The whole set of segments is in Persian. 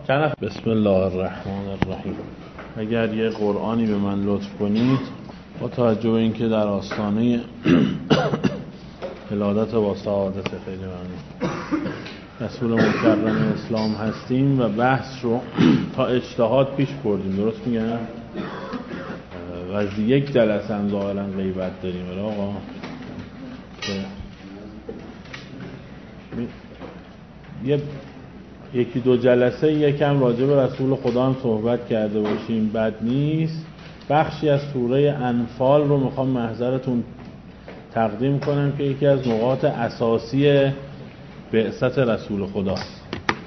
بسم الله الرحمن الرحیم. اگر یه قرآنی به من لطف کنید، با توجه به اینکه در آستانه ولادت با سعادت خیلی ممنون رسول مکرم اسلام هستیم و بحث رو تا اجتهاد پیش بردیم، درست میگم؟ و از یک جلسه هم ظاهرا غیبت داریم آقا یکی دو جلسه یکم راجع به رسول خدا هم صحبت کرده باشیم، بد نیست. بخشی از سوره انفال رو میخوام محضرتون تقدیم کنم که یکی از نقاط اساسی بعثت رسول خداست.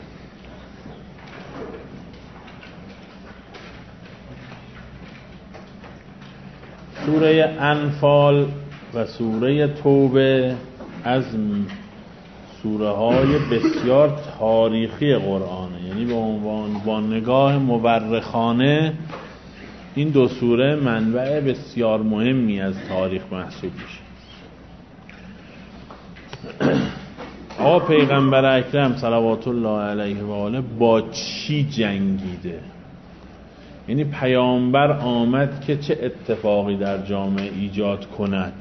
سوره انفال و سوره توبه از سوره های بسیار تاریخی قرآنه، یعنی به عنوان با نگاه مورخانه این دو سوره منبع بسیار مهمی از تاریخ محسوب میشه. آقا پیغمبر اکرم صلوات الله علیه و آله با چی جنگیده؟ یعنی پیامبر آمد که چه اتفاقی در جامعه ایجاد کند؟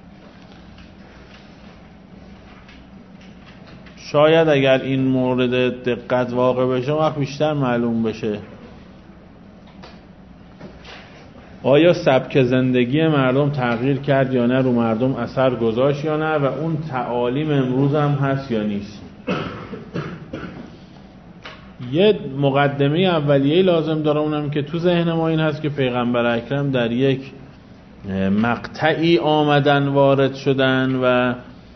شاید اگر این مورد دقت واقع بشه وقت بیشتر معلوم بشه آیا سبک زندگی مردم تغییر کرد یا نه، رو مردم اثر گذاشت یا نه، و اون تعالیم امروز هم هست یا نیست. یه مقدمه اولیه لازم داره، اونم که تو ذهن ما این هست که پیغمبر اکرم در یک مقطعی آمدن وارد شدن و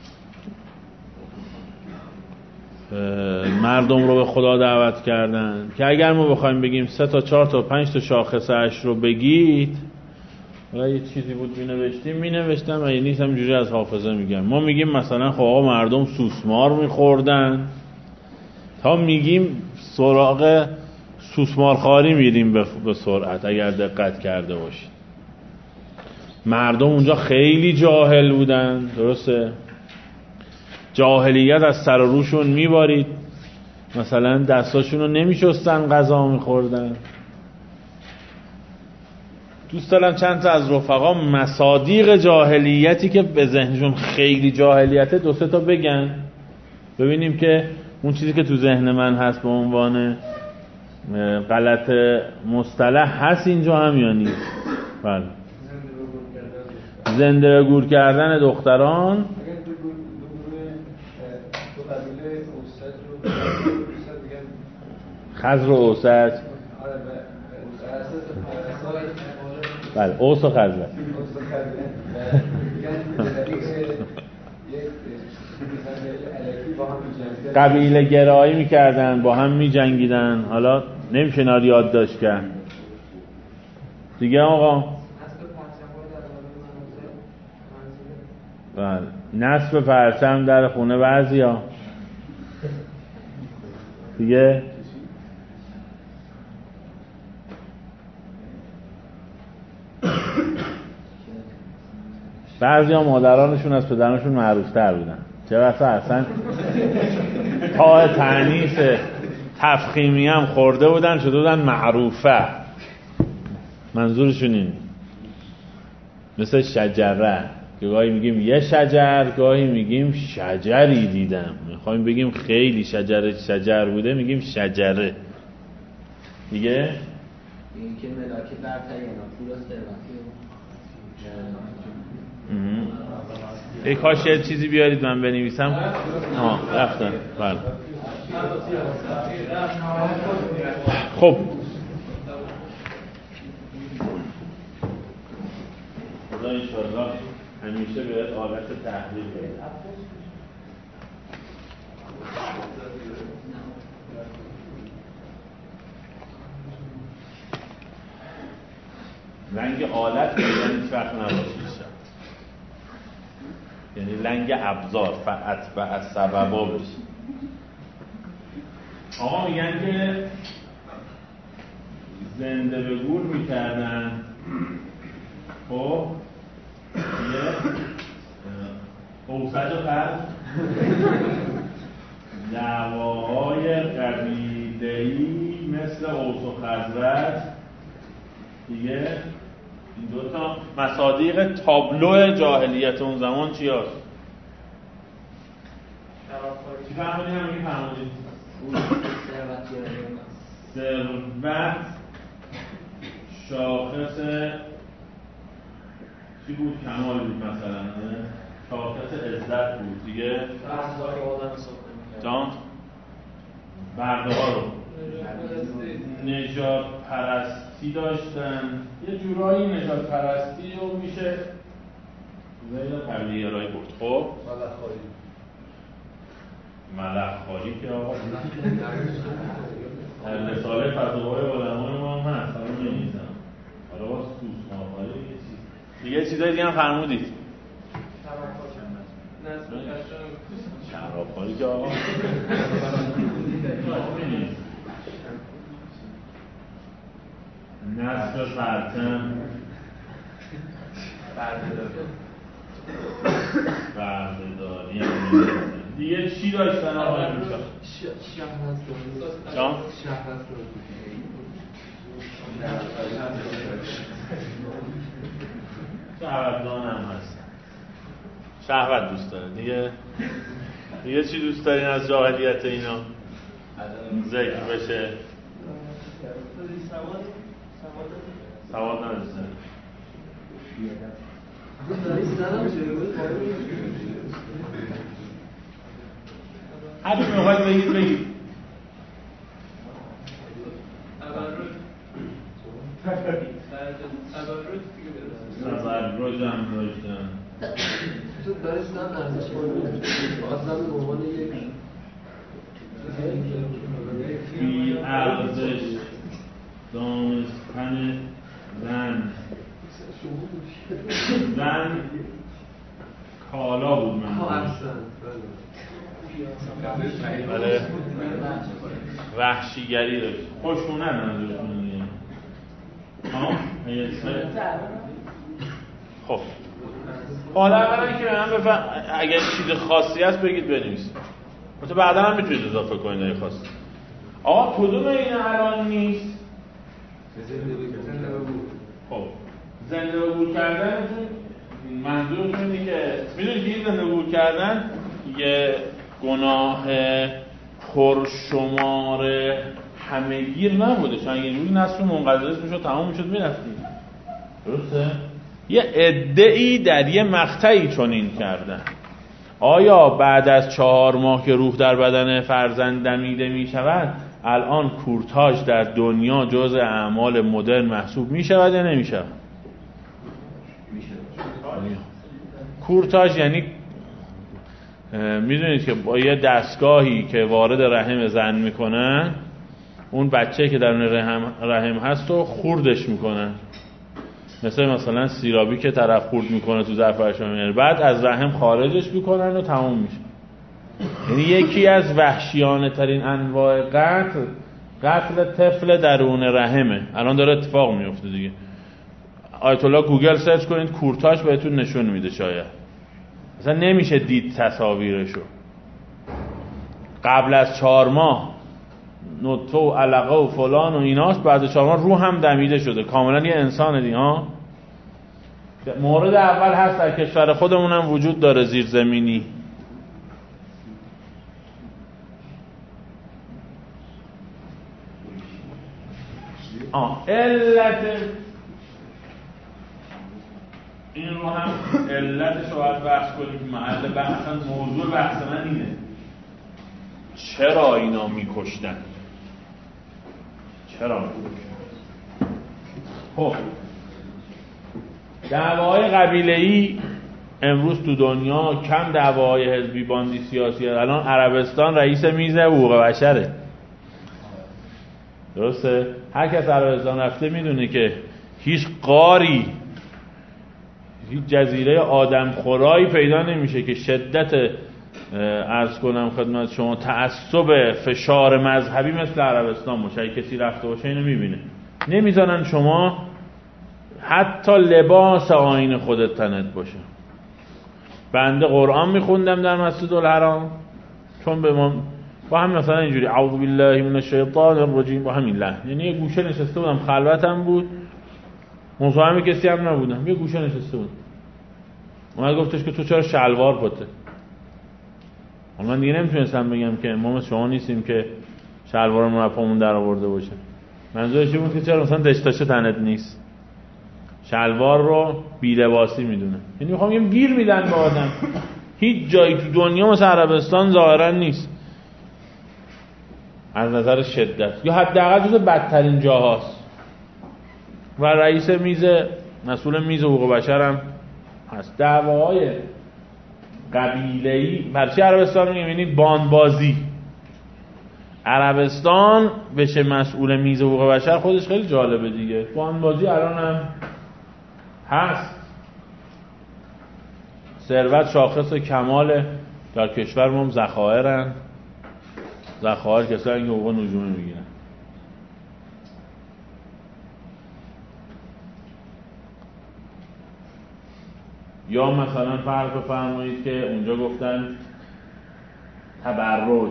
مردم رو به خدا دعوت کردن که اگر ما بخوایم بگیم 3 تا 4 تا 5 تا شاخصه اش رو بگید، ولی یه چیزی بود مینوشتم و نیست همینجوری از حافظه میگم. ما میگیم مثلا خب آقا مردم سوسمار میخوردن، تا میگیم سراغ سوسمارخواری میریم به سرعت. اگر دقت کرده باشید مردم اونجا خیلی جاهل بودن، درسته؟ جاهلیت از سر و روشون میبارید، مثلا دستاشون رو نمیشستن، غذا میخوردن. دوست دارم چند تا از رفقا مصادیق جاهلیتی که به ذهنشون خیلی جاهلیته 2-3 تا بگن، ببینیم که اون چیزی که تو ذهن من هست به عنوان غلط مصطلح هست اینجا هم یا نیست. بله، زنده و گور کردن دختران. خزر و اوسط. بله، اوس و خزر. قبیله گرایی میکردن، با هم میجنگیدن. حالا نمیشه اینا رو یادداشت کرد دیگه آقا. بله، نصب پرچم در خونه بعضیا دیگه. بعضی ها مادرانشون از پدرانشون معروفتر بودن، چه واسه اصلا تا تعنیف تفخیمی هم خورده بودن، شده بودن معروفه. منظورشون این مثل شجره که گاهی میگیم یه شجر، گاهی میگیم شجری دیدم. میخوایم بگیم خیلی شجر بوده میگیم شجره دیگه. این که ملاکی برترینا پول ثروتی. ای کاش یه چیزی بیارید من بنویسم. رفتن. بله. خب خدا انشاءالله همیشه به حالت تحلیل بده. رنگ آلت میگن هیچ وقت نباشید، یعنی لنگ ابزار فقط و از سببا بشید. آقا میگن که زنده به گور میکردن. خب یه اوسط و قرد دعواهای قبیله‌ای مثل اوس و خزرج دیگه این دوتا مصادیق تابلو جاهلیت اون زمان چی هست؟ چی فرمودی همونی فرمودی؟ ثروت شاخص چی بود؟ کمال بود مثلا شاخص عزت بود دیگه جان؟ برده ها رو نژاد پرستی داشتن یه جورایی نژاد پرستی رو میشه زیاد قبلی رای بود خب؟ ملخ خالی که آقا رساله فتاوای علمای ما هم هست حالا می‌نویسم حالا با سوسمار خالی دیگه چیزای دیگه هم فرمودید شراب خالی که آقا نصر پرچم بردهداری دیگه چی داشتن آقا امروزا؟ جان؟ شهوتدان هم هست شهوت دوست داره دیگه چی دوست دارین از جاهلیت اینا؟ ذکر بشه سواد نداشتن هر چی میخواید بگید تبرج هم داشتن تو دارش نه ارزش اصلا به عنوان یک بی ارزش دانستن زن کالا بود من بله وحشیگری داشت خوشونت منظورتون دیگه خب حالا اولا که من بفهم اگر چیز خاصی هست بگید بنویسید مثلا بعدا هم میتونید اضافه کنید اگه خواستید آقا کدوم این الان نیست؟ خب زنده بگور کردنتون منظورتون اینه که میدونید که این زنده بگور کردن یه گناه پرشمار همه‌گیر نبوده چون اگه روی نصف منقضی میشد تمام میشد میرفتید درسته؟ یه عده‌ای در یه مقطعی چنین کردن آیا بعد از 4 ماه که روح در بدن فرزند دمیده می شود الان کورتاژ در دنیا جزء اعمال مدرن محسوب می شود یا نمی شود؟ کورتاژ یعنی میدونید که با یه دستگاهی که وارد رحم زن میکنن اون بچه که درون رحم هست رو خوردش میکنن مثلا سیرابی که طرف خورد میکنه تو ظرف آشامی بعد از رحم خارجش میکنن و تموم میشه یعنی یکی از وحشیانه ترین انواع قتل طفل درون رحمه الان داره اتفاق میفته دیگه آیت الله گوگل سرچ کنید کورتاژ بهتون نشون میده شاید مثلا نمیشه دید تصاویرشو قبل از 4 ماه نطفه و علقه و فلان و ایناست بعد از 4 ماه روح هم دمیده شده کاملا یه انسانه دیگه ها مورد اول هست در کشور خودمون هم وجود داره زیرزمینی علت این رو هم علتش رو باید بحث کنیم محل بحث موضوع بحث من اینه چرا اینا میکشتن خب دعواهای قبیله‌ای امروز تو دنیا کم دعواهای حزبی باندی سیاسی هست. الان عربستان رئیس میز حقوق بشره درسته؟ هر کس عربستان رفته میدونه که هیچ غاری هیچ جزیره آدم خورایی پیدا نمیشه که شدت عرض کنم خدمت شما تعصب فشار مذهبی مثل عربستان باشه اگه کسی رفته باشه اینو میبینه نمیذارن شما حتی لباس آیین خودت تنت باشه بنده قرآن میخوندم در مسجد الحرام چون به ما با هم مثلا اینجوری اعوذ بالله من الشیطان الرجیم، با همین لحن. یعنی یه گوشه نشسته بودم، خلوتم بود، مزاحم کسی هم نبودم، یه گوشه نشسته بودم. اومد گفتش که تو چرا شلوار پته؟ من دیگه نمیتونستم بگم که ما مثل شما نیستیم که شلوارمون رو پامون در آورده باشه. منظورش این بود که چرا مثلا دشتاشه تنت نیست، شلوار رو بی‌لباسی میدونه. یعنی میخوام یه گیر میدن به آدم. هیچ جایی تو دنیا مثل عربستان ظاهرا نیست از نظر شدت، یا حداقل جز بدترین جاهاست. و رئیس مسئول میز حقوق بشر هم هست. دعواهای قبیله‌ای برچی عربستان میگم، یعنی باندبازی. عربستان بشه مسئول میز حقوق بشر خودش خیلی جالبه دیگه. باندبازی الان هم هست. ثروت شاخص کمال در کشور ما هم ذخایرن. ذخایر کسایی که حقوق نجومی میگیرن. یا مثلا فرض بفرمایید که اونجا گفتن تبرج،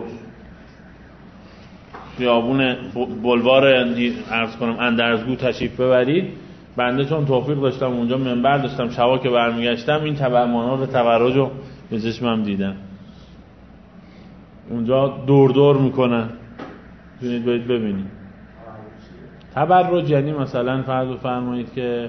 خیابون بلوار عرض کنم اندرزگو تشریف ببرید. بنده چون توفیق داشتم اونجا منبر داشتم، شبا که برمیگشتم این مناظر تبرج رو به چشمم دیدم. اونجا دور میکنن، ببینید برید ببینید. تبرج یعنی مثلا فرض بفرمایید که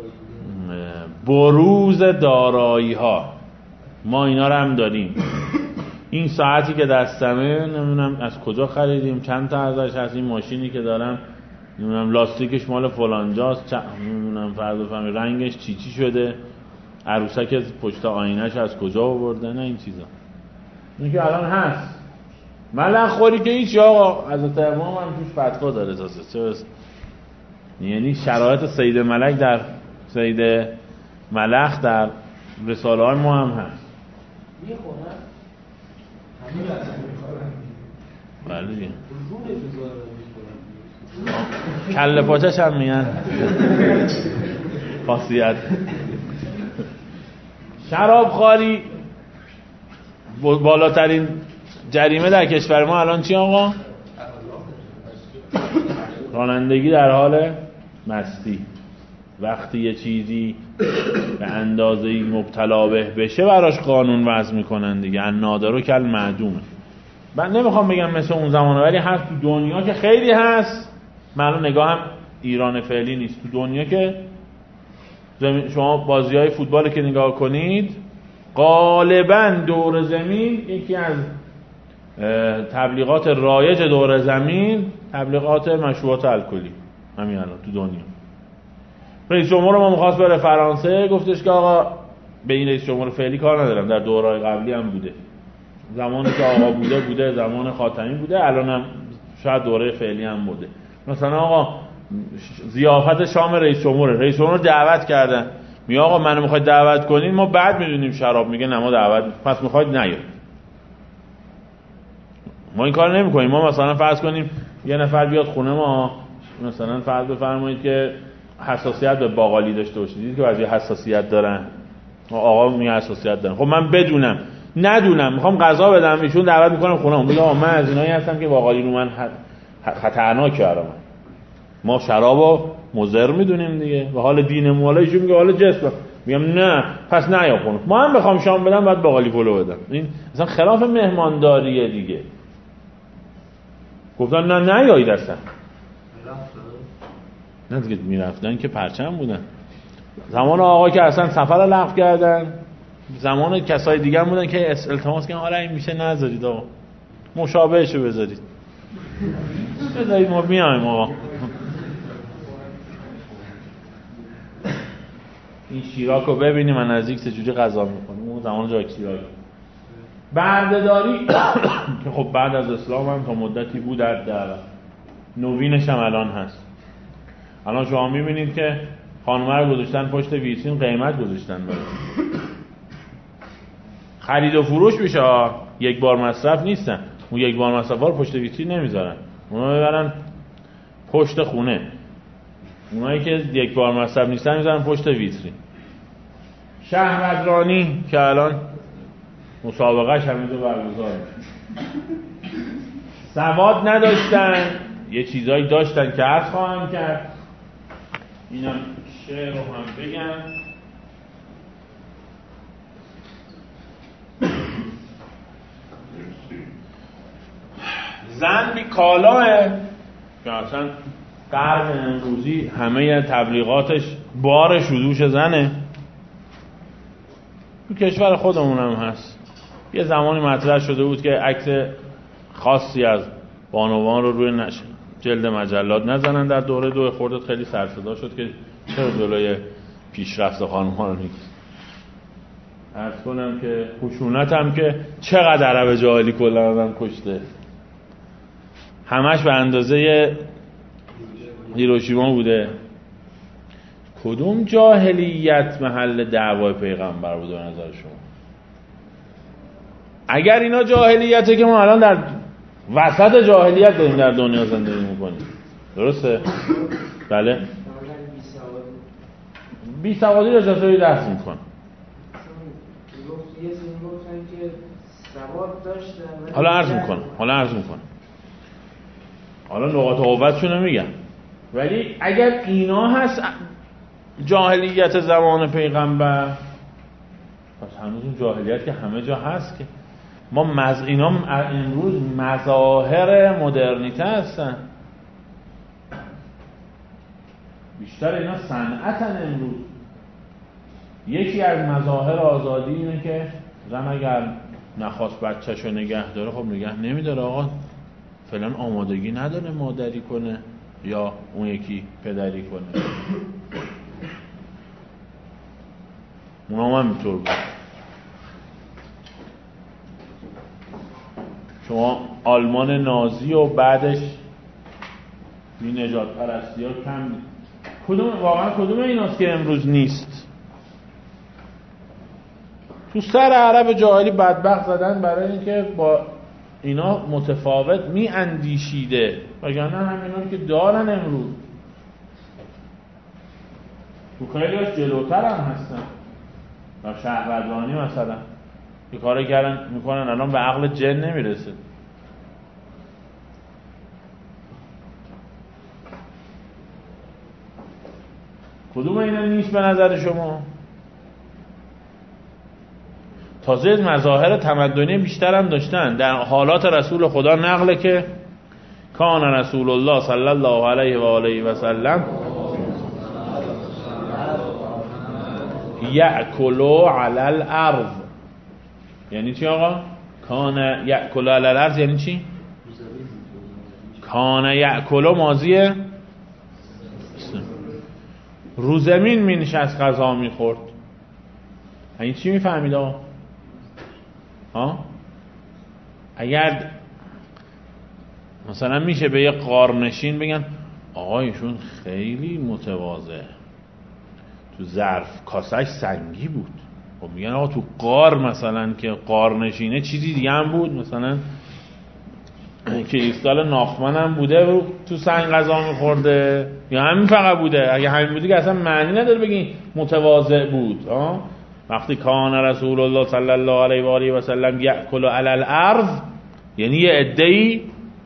بروز دارایی ها، ما اینا رو هم داریم. این ساعتی که دستمه نمیدونم از کجا خریدیم، چند تا ازش هست، این ماشینی که دارم نمیدونم لاستیکش مال فلانجاست، نمیدونم فرض بفرمایید رنگش چی شده، عروسک پشت آینه‌اش از کجا آورده، نه این چیزا. این که الان هست. ملخ خوری که هیچ آقا حضرت امام هم توش فتوا داره اساسا. یعنی شرایط سید ملک در سید ملخ در رساله های ما هم هست. میخورن؟ همین رسم میخورن. بله دیگه. میخورن. کله پاچش هم میگن. خاصیت. شراب خواری بالاترین جریمه در کشور ما الان چی آقا؟ رانندگی در حال مستی. وقتی یه چیزی به اندازه‌ای مبتلا به بشه براش قانون وضع میکنن دیگه. النادر کل معدومه. من نمیخوام بگم مثل اون زمانه، ولی هست تو دنیا که خیلی هست. من نگاهم ایران فعلی نیست. تو دنیا که شما بازی‌های فوتبال که نگاه کنید، غالباً دور زمین یکی از تبلیغات رایج دور زمین تبلیغات مشروبات الکلی همین الان تو دنیا. رئیس جمهور ما می‌خواست بره فرانسه، گفتش که آقا به این رئیس جمهور فعلی کار ندارم، در دورهای قبلی هم بوده، زمانی که آقا بوده زمان خاتمی بوده، الان هم شاید دوره فعلی هم بوده. مثلا آقا ضیافت شام رئیس جمهور دعوت کردن، میگه آقا منو میخواید دعوت کنین، ما بعد میدونیم شراب، میگه نه ما دعوت، پس میخواید نیاید. ما این کار نمیکنیم. ما مثلا فرض کنیم یه نفر بیاد خونه ما، مثلا فرض بفرمایید که حساسیت به باقالی داشته باشید، دیدید که بعضی حساسیت دارن، آقا میگه حساسیت دارن، خب من بدونم ندونم میخوام غذا بدم، ایشون دعوت میکنم خونه میگه آقا من از اینایی هستم که باقالی رو من خطرناکه برام، ما شرابو مضر میدونیم دیگه، و حال دینمون، حالا ایشون میگه حالا جسم، میگم نه پس نیا خونه، ما هم بخوام شام بدم بعد باقالی پلو بدم. این مثلا خلاف مهمانداریه دیگه. گفتن نه نیایید اصلا. نه دیگه میرفتن که پرچم بودن. زمان آقا که اصلا سفر لغو کردن، زمان کسای دیگه هم بودن که التماس کردن حالا این میشه نذارید آقا، مشابهشو بذارید ما میایم آقا. این شیراکو ببینیم من نزدیک چجوری غذا میکنیم، اون زمان جای شیراک. بردهداری که خب بعد از اسلام هم تا مدتی بود، در نوینش هم الان هست. الان شما میبینید که خانومه رو گذاشتن پشت ویترین، قیمت گذاشتن باید. خرید و فروش میشه، یک بار مصرف نیستن. اون یک بار مصرف رو پشت ویترین نمیذارن، اونا میبرن پشت خونه. اونایی که یک بار مصرف نیستن میذارن پشت ویترین. شهرورانی که الان مسابقهش همینجا برگزار میشه. سواد نداشتن، یه چیزایی داشتن که عرض خواهم کرد. اینم شعر رو هم بگم. زن بی کالاه که اصلا قرن امروزی همه تبلیغاتش بارش رو دوش زنه. تو کشور خودمون هم هست. یه زمانی مطرح شده بود که عکس خاصی از بانوان رو روی جلد مجلات نزنن در دوره 2 خرداد. خیلی سر صدا شد که چرا جلوی پیشرفت خانم‌ها رو میگیرن. عرض کنم که خشونت هم که چقدر عرب جاهلی کلا آدم کشته، همش به اندازه هیروشیما بوده. کدوم جاهلیت محل دعوای پیغمبر بوده به نظر شما؟ اگر اینا جاهلیته که ما الان در وسط جاهلیت داریم در دنیا زندگی میکنیم، درسته؟ بله. بی سوادی رو چطوری دست میکنه؟ حالا عرض میکنم حالا نقاط قوتشون رو میگم. ولی اگر اینا هست جاهلیت زمان پیغمبر، پس هنوز اون جاهلیت که همه جا هست که ما اینا امروز مظاهر مدرنیته هستن. بیشتر اینا صنعتن امروز. یکی از مظاهر آزادی اینه که زن اگر نخواست بچه‌شو نگه داره، خب نگه نمیداره. آقا فلان آمادگی نداره مادری کنه یا اون یکی پدری کنه. اونا هم اینطور بود. شما آلمان نازی و بعدش بی نجات پرستی ها کم کدوم ایناست که امروز نیست؟ تو سر عرب جاهلی بدبخت زدن برای اینکه با اینا متفاوت می اندیشیده، وگرنه همینا که دارن امروز. تو خیلی هاش جلوتر هم هستن. و شهروندانی مثلا یه کاری کردن میکنن الان به عقل جن نمیرسه. کدوم اینا نیست به نظر شما؟ تازه مظاهر تمدنی بیشتر هم داشتن. در حالات رسول خدا نقله که کان رسول الله صلی الله علیه و آله و سلم یأکلو علی الارض. یعنی چی آقا؟ کان یأکلو علی الارض یعنی چی؟ کان یأکلو ماضیه رو زمین می نشست غذا می خورد. این چی می فهمید آقا؟ اگر مثلا میشه به یه غارنشین بگن آقا ایشون خیلی متواضع، تو ظرف کاسه‌اش سنگی بود، خب میگن آقا تو غار مثلا که غارنشینه چیزی دیگه هم بود، مثلا کریستال ناخمن هم بوده و تو سنگ غذا میخورده، یا همین فقط بوده؟ اگه همین بودی که اصلا معنی نداره بگی متواضع بود. وقتی کان رسول الله صلی الله علیه و آله و سلم یأکل علی الارض یعنی یه عده‌ای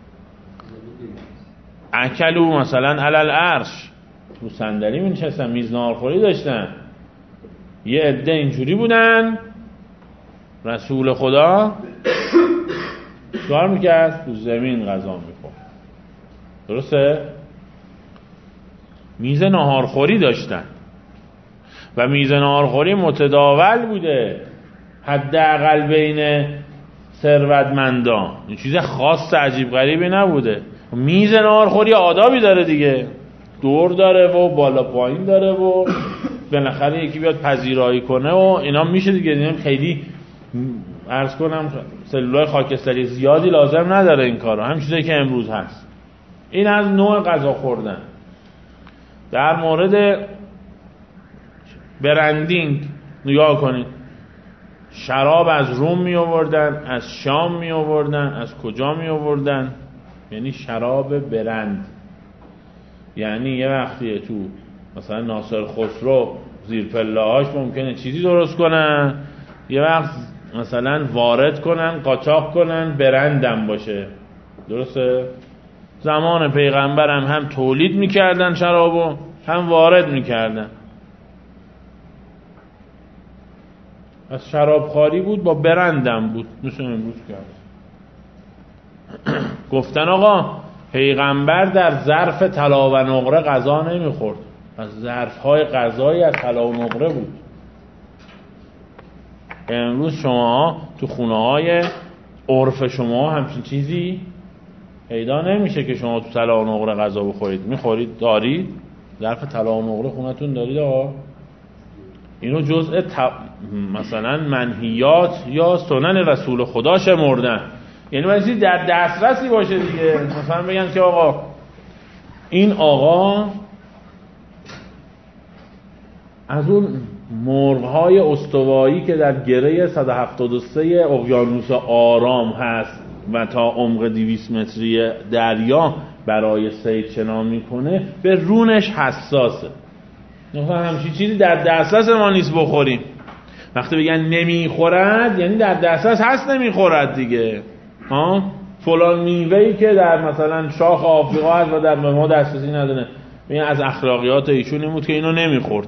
اکلوا مثلا علی العرش، تو صندلی می‌نشستن، میز ناهارخوری داشتن، یه عده اینجوری بودن. رسول خدا چیکار میکرد؟ تو زمین غذا میخورد. درسته؟ میز ناهارخوری داشتن و میز ناهارخوری متداول بوده، حداقل بین ثروتمندان. این چیز خاص عجیب غریبی نبوده. میز ناهارخوری آدابی داره دیگه، دور داره و بالا پایین داره و بالاخره یکی بیاد پذیرایی کنه و اینا میشه دیگه. یعنی خیلی عرض کنم سلولای خاکستری زیادی لازم نداره این کارو، همین چیزایی که امروز هست. این از نوع غذا خوردن. در مورد برندینگ نگاه کنید، شراب از روم می آوردن، از شام می آوردن، از کجا می آوردن؟ یعنی شراب برند. یعنی یه وقتیه تو مثلا ناصر خسرو زیر پله‌هاش ممکنه چیزی درست کنن، یه وقت مثلا وارد کنن، قاچاق کنن، برندم باشه. درسته؟ زمان پیغمبر هم تولید میکردن شرابو، هم وارد میکردن. از شرابخواری بود با برندم بود، مثل امروز کرد. گفتن آقا پیغمبر در ظرف طلا و نقره غذا نمیخورد، از ظرفهای غذایی از طلا و نقره بود. امروز شما تو خونه های عرف شما همچین چیزی پیدا نمیشه که شما تو طلا و نقره غذا بخورید. میخورید؟ دارید؟ ظرف طلا و نقره خونتون دارید آقا؟ اینو جزء مثلا منهیات یا سنن رسول خدا شمردن. یعنی باید در دسترسی باشه دیگه. مثلا بگن که آقا این آقا از اون مرغ‌های استوایی که در گره 173 اقیانوس آرام هست و تا عمق 200 متری دریا برای صید شنا میکنه، به رونش حساسه. مثلا همچین چیزی در دسترس ما نیست بخوریم. وقتی بگن نمیخورد یعنی در دسترس هست نمیخورد دیگه. فلان میوه‌ای که در مثلا شاخ آفریقا هست و در ما دسترسی نداره، میگن از اخلاقیات ایشون این بود که اینو نمیخورد.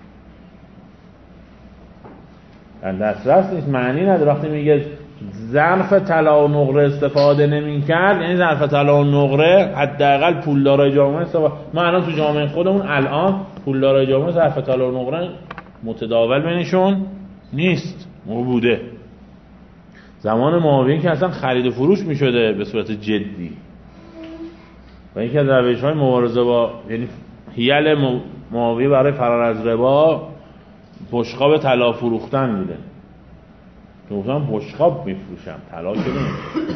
در دسترس نیست، معنی نداره. وقتی میگه ظرف طلا و نقره استفاده نمی‌کرد یعنی ظرف طلا و نقره حداقل پولدارای جامعه استفاده. ما الان تو جامعه خودمون الان پولدارای جامعه ظرف طلا و نقره متداول بینشون نیست. بوده زمان معاویه که اصلا خرید و فروش میشده به صورت جدی و یکی از روش‌های مبارزه با یعنی حیل معاویه برای فرار از ربا بشقاب طلا فروختن بوده. که گفتم بشقاب میفروشم، طلا که نمیفروشم.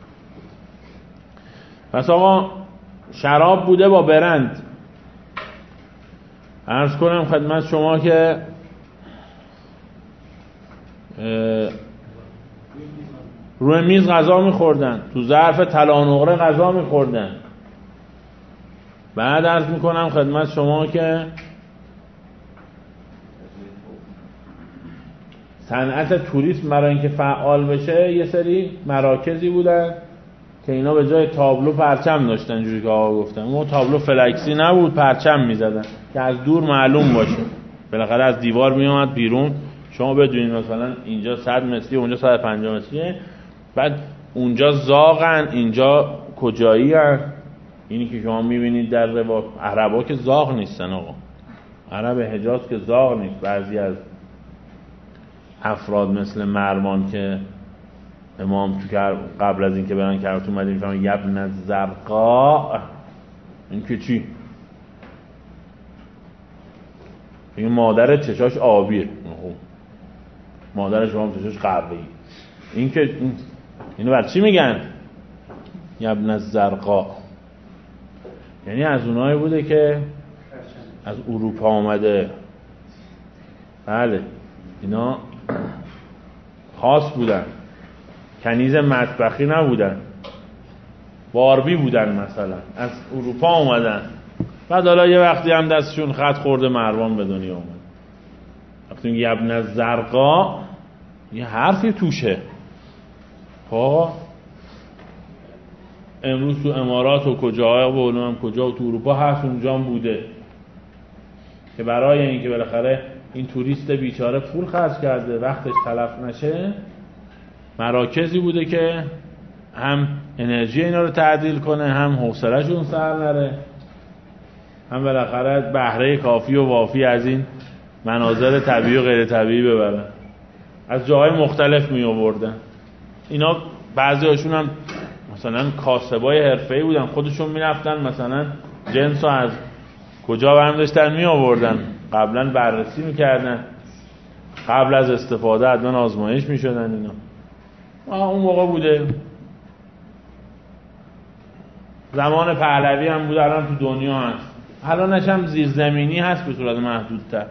پس آقا شراب بوده با برند. عرض کنم خدمت شما که روی میز غذا میخوردن، تو ظرف طلا و نقره غذا میخوردن. بعد عرض میکنم خدمت شما که صنعت توریسم برای اینکه فعال بشه یه سری مراکزی بودن که اینا به جای تابلو پرچم داشتن، جوری که آقا گفتن. اون تابلو فلکسی نبود، پرچم میزدن که از دور معلوم باشه. بالاخره از دیوار میومد بیرون، شما بدونید مثلا اینجا 100 متری اونجا 150 متریه، بعد اونجا زاغن اینجا کجایی هن. اینی که شما میبینید در رباط عربا که زاغ نیستن آقا، عرب حجاز که زاغ نیست. بعضی از افراد مثل مروان که امام تو قبل از اینکه برن کربت اومده میفهمن یبن زرقا، این که چی؟ این مادر چشاش آبیه، مادر شما چشاش قهوه‌ای. این که اینو بر چی میگن؟ یبن زرقا، یعنی از اونایی بوده که از اروپا آمده. بله اینا خاص بودن، کنیز مطبخی نبودن، باربی بودن مثلا، از اروپا اومدن. بعد حالا یه وقتی هم دستشون خط خورده مروان به دنیا اومد. وقتی میگه ابن زرقا یه حرفی توشه. خب امروز تو امارات و کجاها و علوم کجا و تو اروپا هست اونجا بوده که برای اینکه بالاخره این توریست بیچاره پول خرج کرده وقتش تلف نشه، مراکزی بوده که هم انرژی اینا رو تعدیل کنه، هم حوصله‌شون سر نره، هم بالاخره بهره کافی و وافی از این مناظر طبیعی و غیر طبیعی ببرن. از جاهای مختلف می آوردن. اینا بعضی هاشون هم مثلا کاسبای حرفه‌ای بودن، خودشون می رفتن مثلا جنس رو از کجا برمی داشتن می آوردن، قبلا بررسی می کردن، قبل از استفاده حتما آزمایش می شدن. اینا اون موقع بوده. زمان پهلوی هم بود، الان تو دنیا هست. الانش هم زیرزمینی هست به صورت محدودتر.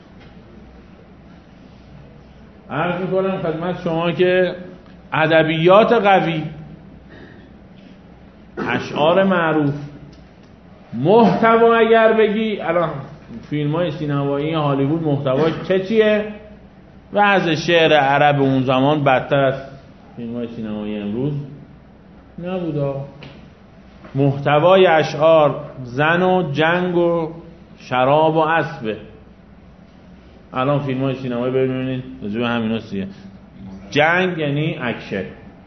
عرض میکنم خدمت شما که ادبیات قوی، اشعار معروف، محتوا اگر بگی الان فیلم‌های سینمایی هالیوود محتواش چیه؟ وضع شعر عرب اون زمان بدتر از فیلم‌های سینمایی امروز نبود. محتوای اشعار زن و جنگ و شراب و اسبه. الان فیلم های سینمایی ببینید راجع همینا چیه. جنگ یعنی اکشن،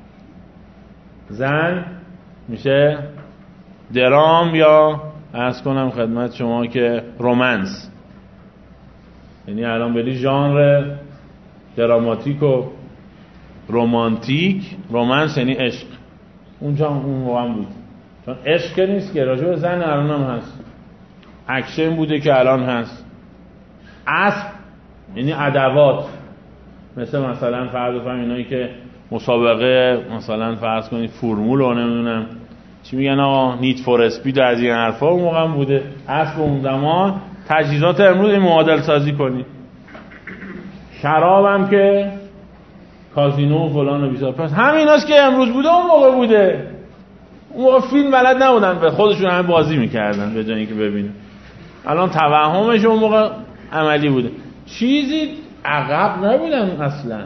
زن میشه درام یا عرض کنم خدمت شما که رومنس. یعنی الان بری ژانر دراماتیک و رومانتیک. رومنس یعنی عشق. اونجا اون موقع بود، چون عشق نیست که راجع به زن الان هم هست. اکشن بوده که الان هست. اسب یعنی ادوات، مثلا فرض کنیم اینایی که مسابقه مثلا فرض کنید فرمول و نمیدونم چی میگن آقا نیت فور اسپید از این حرفا اون موقع بوده. اسب اون زمان تجهیزات امروز این معادل سازی کنی. شراب هم که کازینو و فلان و بیسار. پس همیناست که امروز بوده اون موقع بوده. اون موقع فیلم بلد نبودن، به خودشون همه بازی میکردن به جای اینکه ببینن. الان توهمش اون موقع عملی بوده. چیزی عقب نبودن اصلا.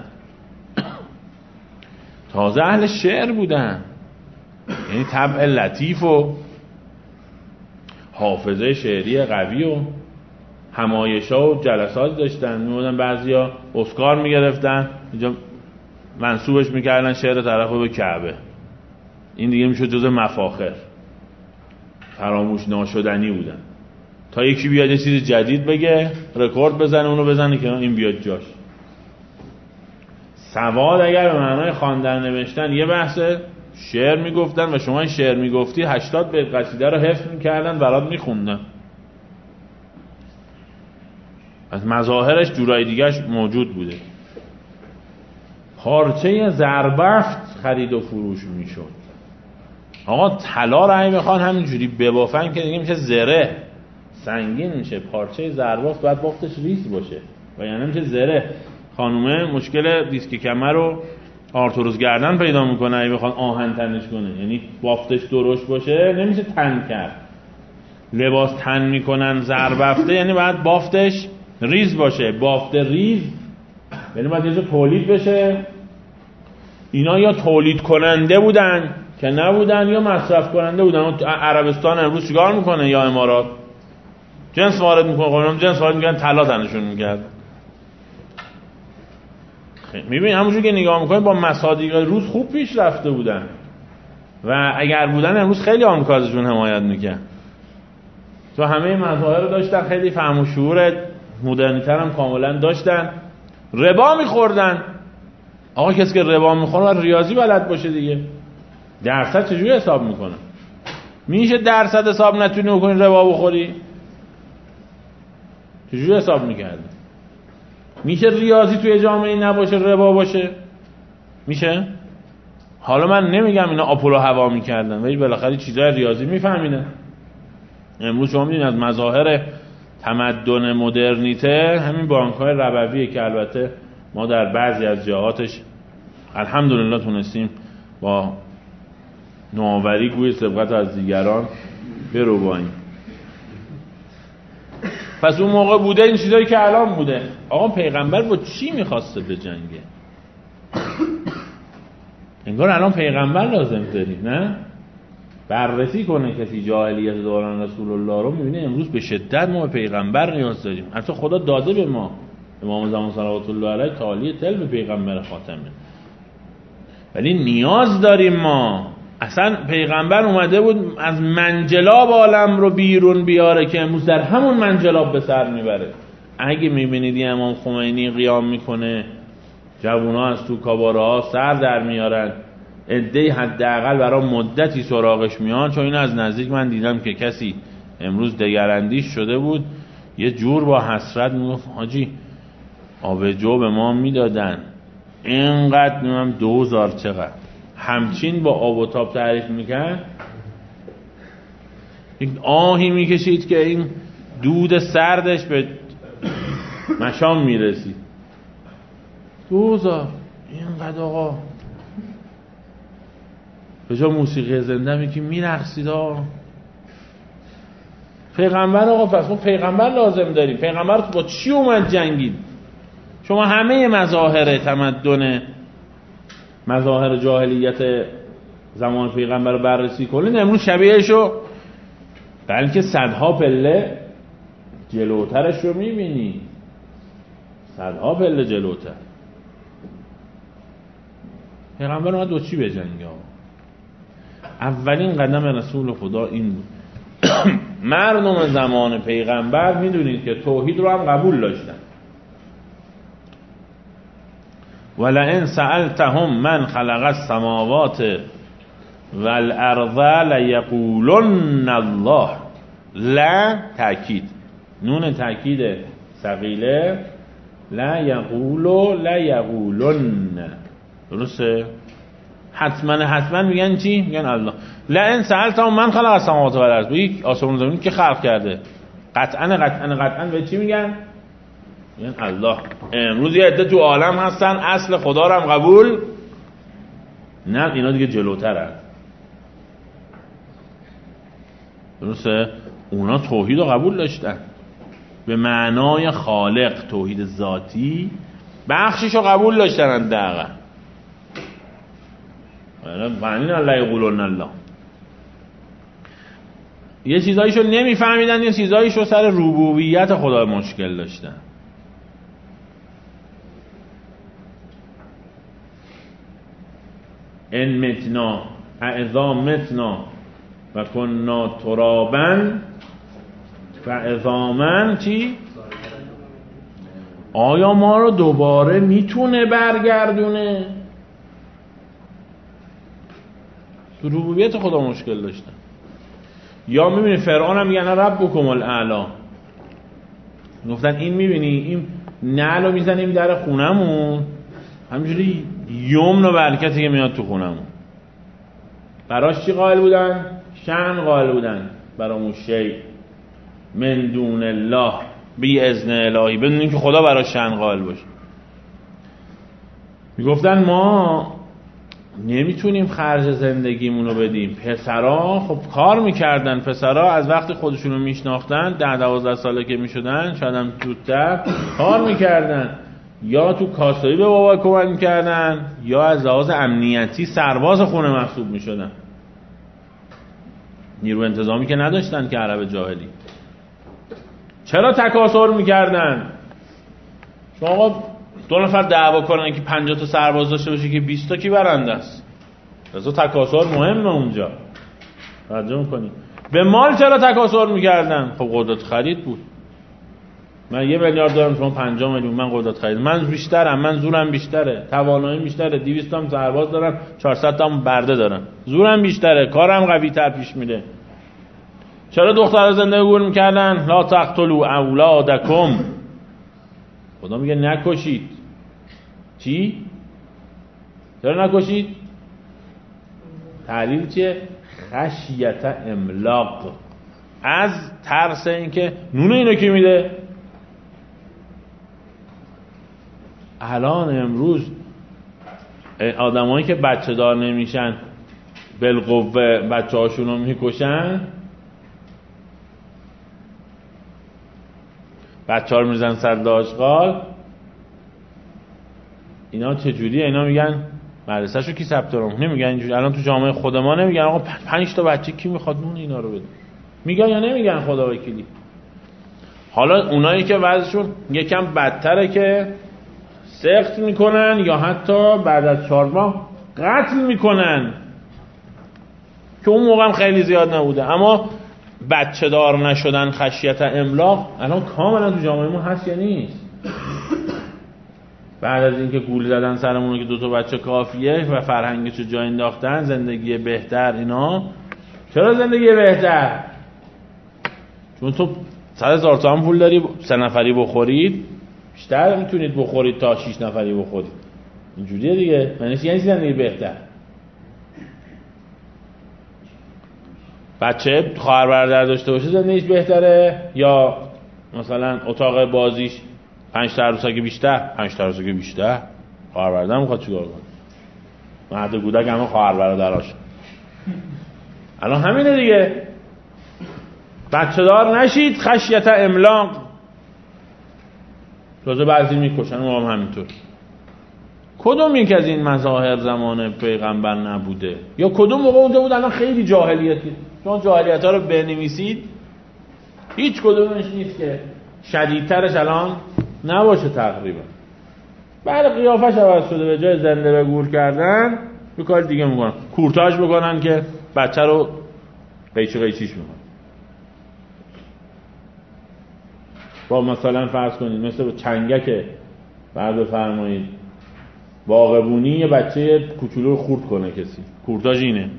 تازه اهل شعر بودن، یعنی طبع لطیف و حافظه شعری قوی و همایش‌ها و جلسات داشتن. می‌بودن بعضیا اسکار می‌گرفتن، اینجا منسوبش می‌کردن شعر طرف به کعبه. این دیگه میشد جزء مفاخر، فراموش ناشدنی بودن. تا یکی بیاد یه چیز جدید بگه، رکورد بزنه، اونو بزنه که این بیاد جاش. سواد اگر به معنای خواندن نوشتن یه بحثه، شعر میگفتن و شما این شعر میگفتی 80 بیت قصیده رو حفظ میکردن برات میخوندن. از مظاهرش جورای دیگهش موجود بوده. پارچه زربفت خرید و فروش میشد. آقا طلا رو اگه بخوان همینجوری ببافن که دیگه میشه زره، سنگین میشه. پارچه زربفت باید بافتش ریز باشه و یعنی میشه زره. خانومه مشکل دیسک کمر رو آرتروز گردن پیدا میکنه اگه بخوان آهن تنش کنه، یعنی بافتش درشت باشه نمیشه تن کرد. لباس تن میکنن زربفته یعنی باید بافتش ریز باشه. بافت ریز یعنی باید یه جا تولید بشه. اینا یا تولید کننده بودن که نبودن یا مصرف کننده بودن. عربستان امروز چیکار میکنه یا امارات؟ جنس وارد میکنه. قانون جنس وارد میکنن، طلا تنشون میکرد. میبینید همونجور که نگاه میکنید با مصادیق روز خوب پیش رفته بودن و اگر بودن امروز خیلی آمریکا ازشون حمایت میکرد. تو همه مظاهر رو داشتن، خیلی فهم و شعور مدرنی‌تر هم کاملا داشتن. ربا میخوردن. آقا کسی که ربا میخوره ریاضی بلد باشه دیگه. درصد چجوری حساب میکنه؟ میشه درصد حساب نتونی بکنی ربا بخوری؟ چجوری حساب میکردی؟ میشه ریاضی توی جامعه نباشه ربا باشه؟ میشه؟ حالا من نمیگم اینا آپولو هوا میکردن ولی بالاخره چیزای ریاضی میفهمینه. امروز شما میدونید از مظاهر تمدن مدرنیته همین بانک‌های ربویه که البته ما در بعضی از جهاتش الحمدلله تونستیم با نوآوری گوی سبقت از دیگران برباییم. پس اون موقع بوده این چیزایی که الان بوده. آقا پیغمبر با چی میخواسته به جنگه؟ انگار الان پیغمبر لازم داریم، نه؟ بررسی کنه کسی جاهلیت دوران رسول الله رو، میبینه امروز به شدت ما به پیغمبر نیاز داریم. حتی خدا داده به ما، امام زمان صلوات الله علیه تعالی تل به پیغمبر خاتمه، ولی نیاز داریم ما. اصلا پیغمبر اومده بود از منجلاب عالم رو بیرون بیاره که امروز در همون منجلاب به سر میبره. اگه میبینید امام خمینی قیام میکنه، جوونا از تو کاباره ها سر در میارن، عده‌ای حداقل برای مدتی سراغش میان. چون این از نزدیک من دیدم که کسی امروز دگراندیش شده بود، یه جور با حسرت میگفت حاجی آبجو به ما میدادن اینقدر، میگم 2000 چقدر، همچین با آب و تاب تعریف میکرد. یک آهی میکشید که این دود سردش به مشام میرسید. 2000 اینقدر آقا به جا موسیقی زنده میگی میرقصید آقا. پیغمبر آقا، پس ما پیغمبر لازم داریم. پیغمبر با چی اومد جنگید؟ شما همه مظاهر تمدن، مظاهر جاهلیت زمان پیغمبر رو بررسی کنید امروز شبیهشو بلکه صدها پله جلوترش رو میبینی، صدها پله جلوتر. پیغمبر اومد با چی بجنگه؟ اولین قدم رسول خدا این بود. مردم زمان پیغمبر میدونید که توحید رو هم قبول داشتن. ولئن سألتهم من خلق السماوات والارض لیقولن الله. لا تأکید، نون تأکید ثقیله، لا یقولن. درسته؟ حتما میگن چی؟ میگن الله. لئن سألتهم من خلق السماوات والارض، بگی آسمان زمین که خلق کرده. قطعا به چی میگن؟ میگن الله. امروز یه عده تو عالم هستن اصل خدا رو هم قبول نه، اینا دیگه جلوترن. درسته؟ اونا توحید رو قبول داشتن به معنای خالق، توحید ذاتی بخشش رو قبول داشتن دقیقا. معنی الله یقولون الله. یه چیزایشو نمیفهمیدن، یه چیزایشو سر ربوبیت خدا مشکل داشتن. ان متنا اذا متنا و کنا ترابا فعظاما چی؟ آیا ما رو دوباره میتونه برگردونه؟ تو ربوبیت خدا مشکل داشتن. یا میبینی فرعون هم میگن ربکم الاعلی، گفتن این میبینی این نعل رو میزنیم در خونمون همینجوری یمن و برکتی که میاد تو خونمون. براش چی قائل بودن؟ شأن قائل بودن برامون شیء من دون الله بی اذن الهی، بدون اینکه خدا براش شأن قائل باشه. میگفتن ما نمیتونیم خرج زندگیمون رو بدیم. پسرا خب کار میکردن، پسرا از وقتی خودشون رو میشناختن 10-12 ساله که میشدن شاید هم زودتر کار میکردن، یا تو کاسایی به بابا کمک میکردن یا از لحاظ امنیتی سرباز خونه محسوب میشدن. نیرو انتظامی که نداشتن که عرب جاهلی. چرا تکاسر میکردن؟ شما آقا 2 نفر دعوا کنن که 50 تا سرباز داشته باشه که 20 تا کی برنده است؟ لذا تکاسر مهمه اونجا. توجه میکنی؟ به مال چرا تکاسر میکردن؟ خب قدرت خرید بود. من 1 میلیارد دارم، شما 50 میلیون، من قدرت خرید، من بیشترم، من زورم بیشتره، تواناییم بیشتره، 200 تا سرباز دارم، 400 تا برده دارم، زورم بیشتره، کارم قوی تر پیش میره. چرا دخترها زندگی گور میکردن؟ لا تقتلوا اولادکم. خدا میگه نکشید. چی؟ چرا نکشید؟ تعلیل چیه؟ خشیت املاق، از ترس اینکه نون اینو کی میده. الان امروز آدمایی که بچه دار نمیشن بالقوه بچه هاشون رو میکشن، بچه ها رو میزن سر داشقال. اینا چجوریه؟ اینا میگن مدرسه شو کی ثبت نام، نمیگن اینجوری. الان تو جامعه خود ما نمیگن آقا 5 تا بچه کی میخواد نون اینا رو بده؟ میگن یا نمیگن؟ خدا وکیلی. حالا اونایی که وضعشون یکم بدتره که سخت میکنن یا حتی بعد از 4 ماه قتل میکنن که اون موقع هم خیلی زیاد نبوده. اما بچه دار نشدن، خشیت املاق الان کاملا تو جامعه ما هست یا نیست؟ بعد از اینکه گول زدن سرمون که 2 تا بچه کافیه و فرهنگشو جا انداختن، زندگی بهتر، اینا. چرا زندگی بهتر؟ چون تو 100,000 تومان پول داری 3 نفری بخورید، بیشتر میتونید بخورید تا 6 نفری بخورید. اینجوریه دیگه. یعنی زندگی بهتر. بچه خواهر برادر داشته باشه زندگیش بهتره، یا مثلا اتاق بازیش 5 تا عروسک بیشتر؟ 5 تا عروسک بیشتر. خواهر برادر میخواد چیکار کنه؟ مهد کودک همه خواهر برادراش. الان همینه دیگه. بچه دار نشید، خشیت املاق. تازه بعضی میکشن، ما هم همینطور. کدوم یک از این مظاهر زمان پیغمبر نبوده؟ یا کدوم موقع اونجا بود الان خیلی جاهلیتی؟ چون جاهلیت ها رو بنویسید هیچ کدومش نیست که شدیدترش الان نباشه تقریبا. بعد قیافش عوض شده، به جای زنده به گور کردن یه کار دیگه میکنن، کورتاژ بکنن که بچه رو قیچی قیچیش میکنن. با مثلا فرض کنید مثل چنگک بعد بفرمایید باغبونی یه بچه کوچولو رو خورد کنه کسی، کورتاژ اینه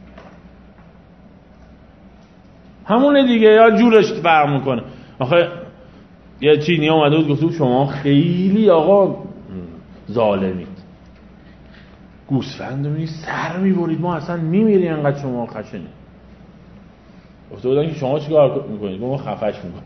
همونه دیگه، یا جورش فرق میکنه. آخه یه چینی اومده بود گفت شما خیلی آقا ظالمید، گوسفند رو سر میبرید، ما اصلا میمیریم انقدر شما خشنید. گفته بودن که شما چیکار میکنید؟ ما خفش میکنیم.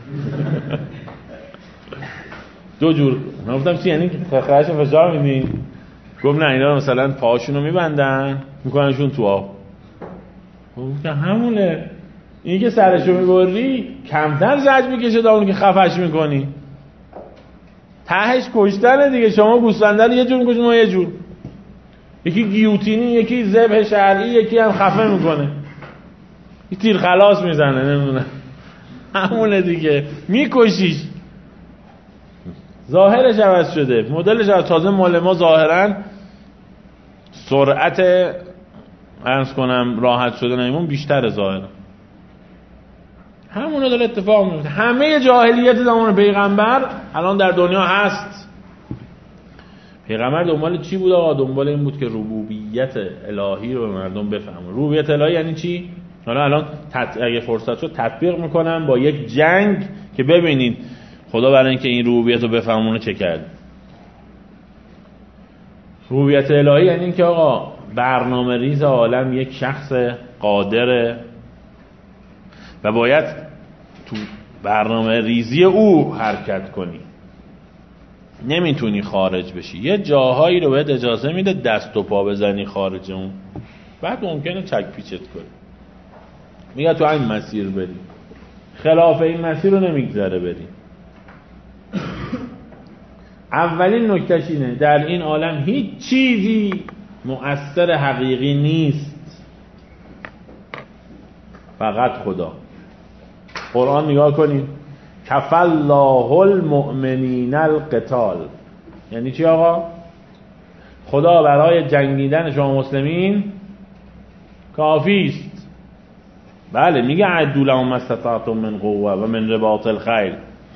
دو جور. من گفتم چی یعنی خفش فشار میدین؟ گفت نه اینا مثلا پاهاشون رو میبندن میکننشون تو آب. گفتم همونه، این که سرشو میبری کمتر زج میکشه تا اون که خفش میکنی. تهش کشتنه دیگه. شما گوسفنده رو یه جور میکشید، ما یه جور، یکی گیوتینی، یکی ذبح شرعی، یکی هم خفه میکنه، یه تیر خلاص میزنه، نمیدونم همونه دیگه، میکشیش. ظاهرش عوض شده، مدلش عوض. تازه مال ما ظاهرا سرعت عرض کنم راحت شدن ایمون بیشتر ظاهرا. همونه داره اتفاق میفته. همه جاهلیت زمان پیغمبر الان در دنیا هست. پیغمبر دنبال چی بود آقا؟ دنبال این بود که ربوبیت الهی رو به مردم بفهمه. ربوبیت الهی یعنی چی؟ الان اگه فرصت شد تطبیق میکنم با یک جنگ که ببینید خدا برای اینکه این ربوبیت رو بفهمونه چه کرد. ربوبیت الهی یعنی این که آقا برنامه ریز عالم یک شخص قادره و باید تو برنامه ریزی او حرکت کنی، نمیتونی خارج بشی. یه جاهایی رو بهت اجازه میده دست و پا بزنی خارج اون، بعد ممکنه چک پیچت کنی، میگه تو این مسیر بری، خلاف این مسیر رو نمیگذره بری. اولین نکتهش اینه در این عالم هیچ چیزی مؤثر حقیقی نیست، فقط خدا. قرآن نگاه کنید، کفى الله المؤمنین القتال، یعنی چی آقا؟ خدا برای جنگیدن شما مسلمین کافی است. بله میگه عدوا لهم ما استطعتم من قوه و من رباط الخیل،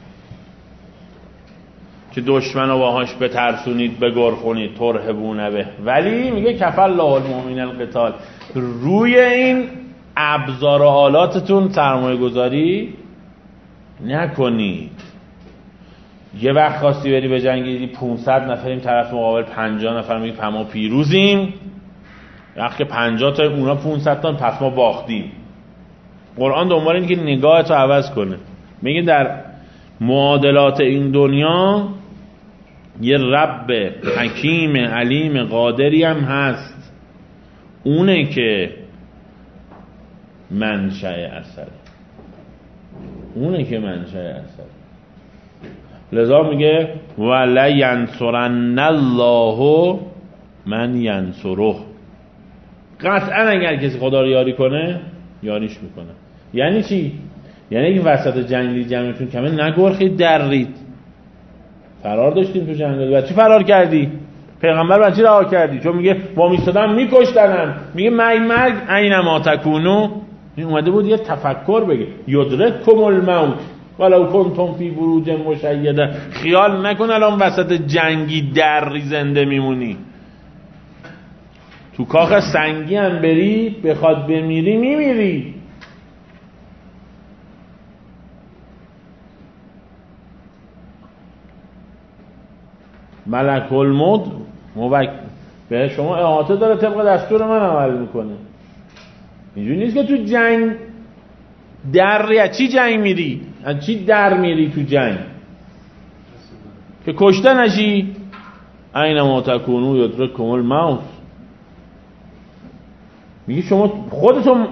که دشمن رو باهاش بترسونید بگرخونید ترهبون به، ولی میگه کفى الله المؤمنین القتال، روی این ابزار و آلاتتون سرمایه گذاری نکنید. یه وقت خواستی بری به جنگیدی 500 نفریم طرف مقابل 50 نفر، میگی ما پیروزیم، وقتی که 50 تا اونا 500 تا پس ما باختیم. قرآن دنبال اینه که نگاهتو عوض کنه. میگه در معادلات این دنیا یه رب حکیم علیم قادری هم هست، اونه که منشأ اثر، اونه که منشأ اثر. لذا میگه ولا ینصرن الله من ینصره، قطعا اگر کسی خدا رو یاری کنه یاریش میکنه. یعنی چی؟ یعنی این وسط جنگلی جمعتون کمه نگرخید درید. فرار داشتیم تو جنگل، بعد چی فرار کردی؟ پیغمبر بعد چی رها کردی؟ چون میگه با میستادن میکشتنم، میگه مرگ اینما تکونو. این اومده بود یه تفکر بگه یدرککم الموت ولو کنتم فی بروج مشیده. خیال نکن الان وسط جنگی دری زنده میمونی، تو کاخ سنگی هم بری بخواد بمیری میمیری. ملک الموت به شما احاطه داره، طبق دستور من عمل میکنه. اینجوری نیست که تو جنگ در چی جنگ میری، از چی در میری تو جنگ که کشته نشی. اینما تکونو یدرککم الموت. میگه شما خودتون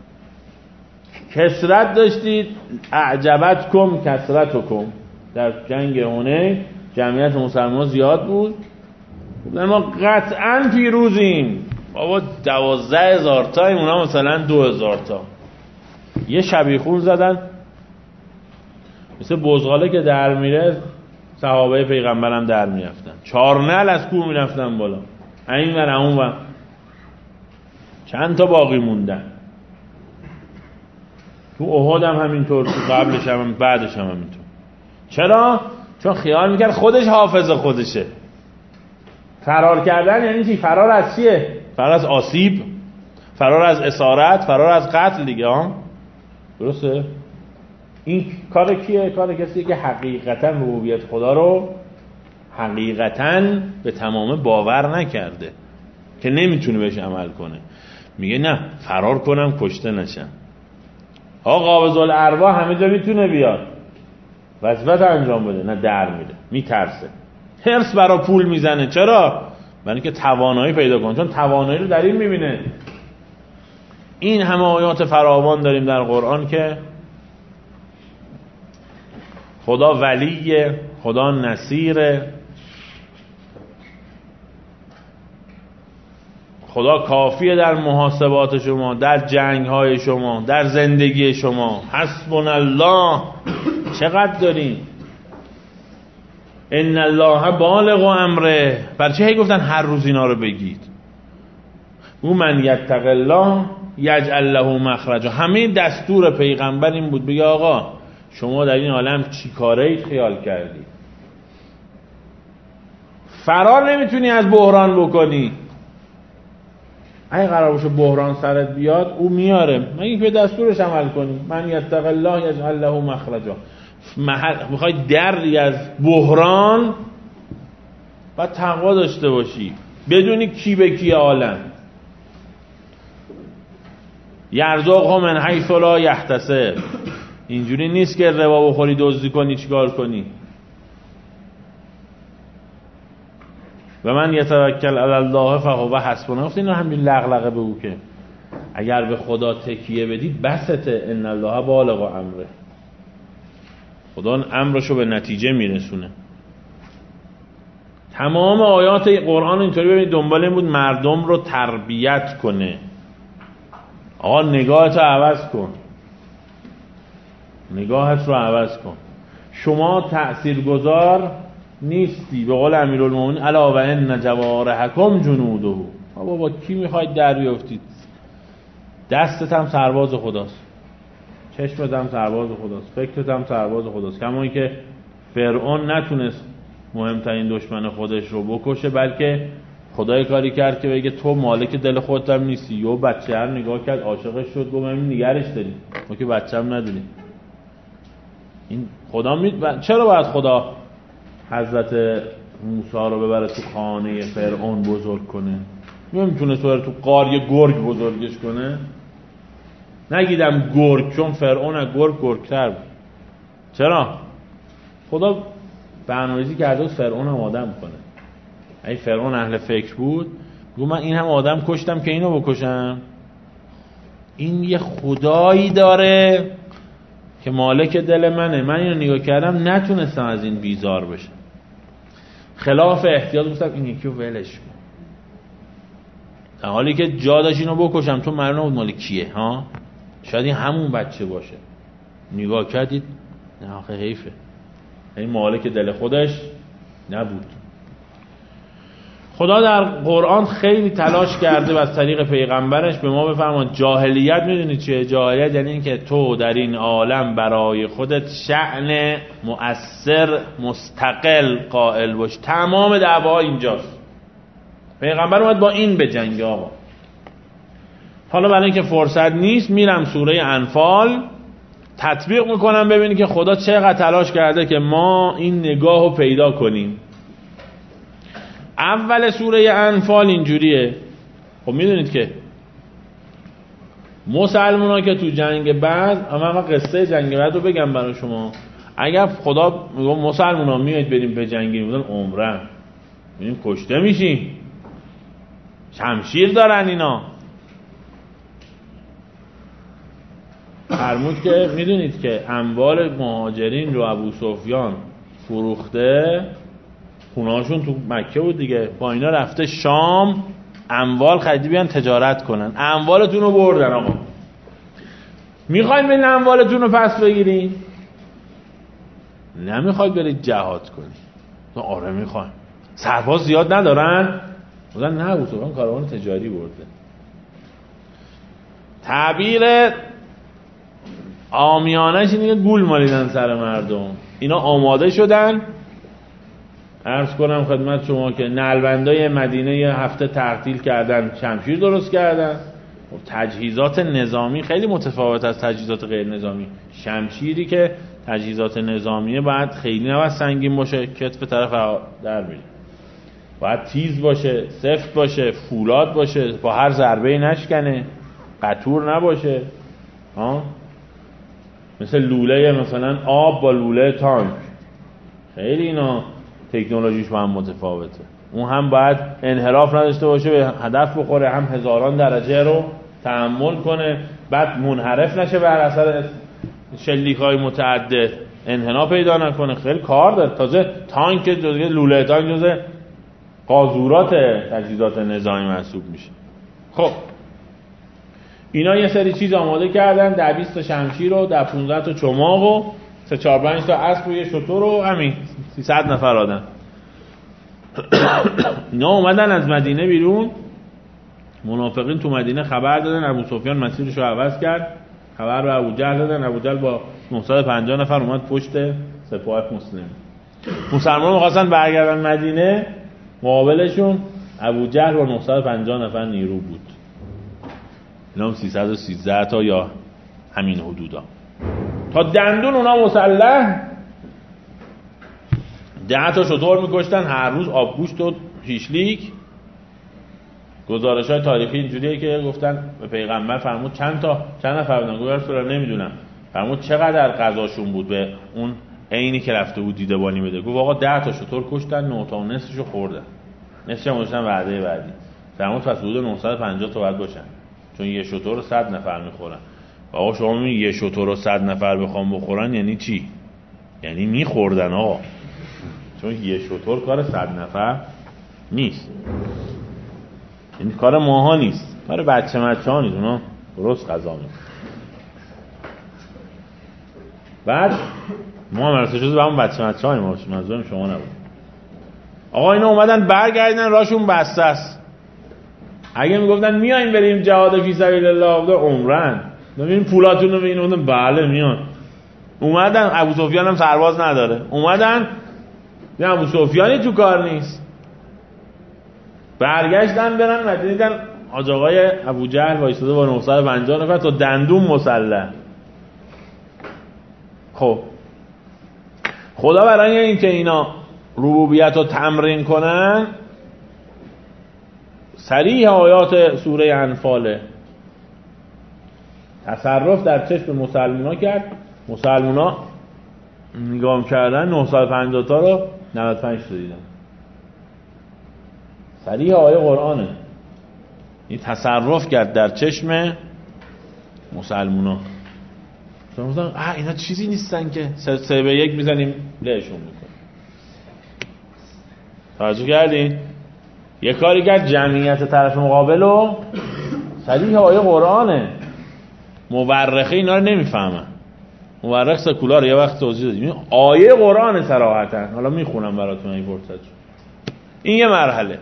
کثرت داشتید، اعجبتکم کثرتکم. در جنگ حنین جمعیت مسلمان زیاد بود، ما قطعا پیروزیم. بابا 12,000 تاییم، اونا مثلا 2,000 تا. یه شبیخون زدن مثل بزغاله که در میره، صحابه پیغمبرم در میرفتن، 4 نعل از کوه میرفتن بالا، این ور اون ور. چند تا باقی موندن. تو احد هم همینطور، تو قبلش هم بعدش هم همینطور. چرا؟ چون خیال میکرد خودش حافظ خودشه. فرار کردن یعنی چی؟ فرار از چیه؟ فرار از آسیب، فرار از اسارت، فرار از قتل دیگه ها. درسته؟ این کار کیه؟ کار کسی که حقیقتا ربوبیت خدا رو حقیقتا به تمام باور نکرده، که نمیتونه بهش عمل کنه. میگه نه فرار کنم کشته نشم. قابض الارواح همه جا میتونه بیاد، وظیفت انجام بده، نه در میره، میترسه، حرص برا پول میزنه. چرا؟ برای اینکه توانایی پیدا کنه، چون توانایی رو در این میبینه. این همه آیات فراوان داریم در قرآن که خدا ولیه، خدا نصیره، خدا کافیه در محاسبات شما، در جنگ های شما، در زندگی شما. حسبنا الله. چقدر داریم؟ ان الله بالغ امره. برای چه هی گفتن هر روز اینا رو بگید؟ او من یتق الله یجعل له مخرجا. همه دستور پیغمبر این بود بگه آقا شما در این عالم چی کاره خیال کردی؟ فرار نمیتونی از بحران بکنی. اگه قرار باشه بحران سرت بیاد، او میاره، مگه به دستورش عمل کنی. من یتق الله یجعل له مخرجا. میخوای دری از بحران، باید تقوا داشته باشی، بدونی کی به کی عالم. یرزقه من حیث لا یحتسب. اینجوری نیست که ربا بخوری دزدی کنی چیکار کنی. و من یتوکل علی الله فهو حسبنا. گفت این همین لغلقه به او که اگر به خدا تکیه بدید بسته. ان الله بالغ امره. خدا امرشو به نتیجه میرسونه. تمام آیات قرآن اینطوری ببینید دنبال این بود مردم رو تربیت کنه. آقا نگاهتو عوض کن، نگاهت رو عوض کن. شما تأثیرگذار نیستی. به قول امیرالمومنین الا و ان جوارحکم جنوده. بابا کی میخواید در بیافتید؟ دستت هم سرباز خداست، چشمت هم سرباز خداست، فکرت هم سرباز خداست. کما که فرعون نتونست مهمترین دشمن خودش رو بکشه، بلکه خدای کاری کرد که بگه تو مالک دل خودت هم نیستی. یه بچه هر نگاه کرد عاشقش شد، گفت من نگرش داریم، ما که بچه هم نداریم. این خدا چرا باید خدا حضرت موسی رو ببره تو خانه فرعون بزرگ کنه؟ نمیتونه تو تو قار یه گرگ بزرگش کنه؟ نگیدم گرگ، چون فرعون از گرگتر بود. چرا؟ خدا برنامه‌ریزی کرده بود فرعون هم آدم کنه. اگه فرعون اهل فکر بود گفت من این هم آدم کشتم که اینو بکشم. این یه خدایی داره که مالک دل منه، من اینو نگاه کردم نتونستم از این بیزار بشم. خلاف احتیاط گفتم این یکی رو ولش کن، در حالی که جا داشت اینو بکشم، تو معلوم بود مال کیه ها؟ شاید این همون بچه باشه. نگاه کردید نه آخه حیفه، این مالک دل خودش نبود. خدا در قرآن خیلی تلاش کرده و از طریق پیغمبرش به ما بفرماید جاهلیت میدونید چیه؟ جاهلیت یعنی این که تو در این عالم برای خودت شأن مؤثر مستقل قائل باش. تمام دعوا اینجاست. پیغمبر اومد با این به جنگ. آقا حالا برای اینکه فرصت نیست میرم سوره انفال تطبیق میکنم ببینید که خدا چقدر تلاش کرده که ما این نگاه رو پیدا کنیم. اول سوره انفال اینجوریه. خب میدونید که مسلمان ها که تو جنگ بعد، اما قصه جنگ بعد رو بگم برای شما. اگر خدا میگه مسلمان ها میایید بریم به جنگیم، بودن عمره میریم کشته میشیم، شمشیر دارن اینا. فرمود که میدونید که اموال مهاجرین رو ابو سفیان فروخته خونه‌هاشون تو مکه بود دیگه، با اینا رفته شام اموال خریدی بیان تجارت کنن، اموالتون رو بردن. آقا میخواین برین اموالتون رو پس بگیرین؟ نمیخواید برید جهاد کنید؟ آره میخوایم. سرباز زیاد ندارن؟ بودن نه بودن کاروان تجاری برده. تعبیر عامیانه‌اش اینه که گول مالیدن سر مردم. اینا آماده شدن، عرض کنم خدمت شما که نلبندای مدینه یه هفته تعطیل کردن، شمشیر درست کردن. تجهیزات نظامی خیلی متفاوت از تجهیزات غیر نظامی. شمشیری که تجهیزات نظامیه باید خیلی نباید سنگین باشه، کتف طرف در میره، باید تیز باشه، سفت باشه، فولاد باشه، با هر ضربه نشکنه، قطور نباشه. مثل لوله مثلا آب با لوله تانک، خیلی اینا تکنولوژیش با هم متفاوته. اون هم باید انحراف نداشته باشه، به هدف بخوره، هم هزاران درجه رو تحمل کنه، بعد منحرف نشه بر اثر شلیک‌های متعدد، انحنا پیدا نکنه. خیلی کار داره. تازه تانک جزء لوله تانک جزء قاذورات تجهیزات نظامی محسوب میشه. خب اینا یه سری چیز آماده کردن، 10-20 تا شمشیر رو، 15 تا چماق و 3-4-5 تا اسب و یه شتر و همین 300 نفر آدم. اینا اومدن از مدینه بیرون. منافقین تو مدینه خبر دادن، ابو سفیان مسیرش رو عوض کرد، خبر رو ابوجهل دادن. ابوجهل با 950 نفر اومد پشت سپاه مسلم. مسلمان‌ها می‌خواستن برگردن مدینه، مقابلشون ابوجهل با 950 نفر نیرو بود. اینا هم 313 تا یا همین حدودا. تا دندون اونا مسلح 10 تا شتر می‌کشتن هر روز، آبگوشت و شیشلیک. گزارش‌های تاریخی اینجوریه که گفتن به پیغمبر فرمود چند نفر بودن؟ گفت رسول الله نمیدونم. فرمود چقدر غذاشون بود به اون عینی که رفته بود دیدبانی بده؟ گفت آقا 10 تا شتر کشتن، 9 تا نصفشو خوردن، نصفش هم گذاشتن وعده بعدی. فرمود پس حدود 950 تا باید باشن، چون یه شتر رو 100 نفر میخورن. آقا شما میگی یه شتر رو 100 نفر بخوام بخورن یعنی چی؟ یعنی میخوردن آقا، چون یه شتر کار 100 نفر نیست، این کار ماها نیست، کار بچه ها نیست، اونا درست غذا میکنن. بعد ما هم ارسه شده به همون بچه ها نیست، منظورم شما نبود. آقا اینا اومدن برگردن، راشون بسته است. اگه میگفتن میایم بریم جهاد فی سبیل الله، عمرن ببین پولاتون رو ببینن، بله میان. اومدن، ابو سفیان هم سرباز نداره، اومدن نه ابو سفیانی تو کار نیست، برگشتن برن مدینه، دیدن حاج آقای ابوجهل وایساده با 950 نفر تا دندون مسلح. خب خدا برای اینکه اینا ربوبیت رو تمرین کنن، صریح آیات سوره انفال تصرف در چشم مسلمونا کرد. مسلمونا نگاه کردن 950 تا رو 95 تا دیدن. صریح آیه قرآنه، این تصرف کرد در چشم مسلمونا. شما میگن اینا چیزی نیستن که 3-1 میزنیم لهشون میکنیم. توجه کردین؟ یه کاری کرد جمعیت طرف مقابل رو، صریح آیه قرآنه. مورخه اینا رو نمیفهمن، مورخ سکولار یه وقت توضیح دادیم، آیه قرآن صراحتاً. حالا میخونم براتون این فرصت. این یه مرحله.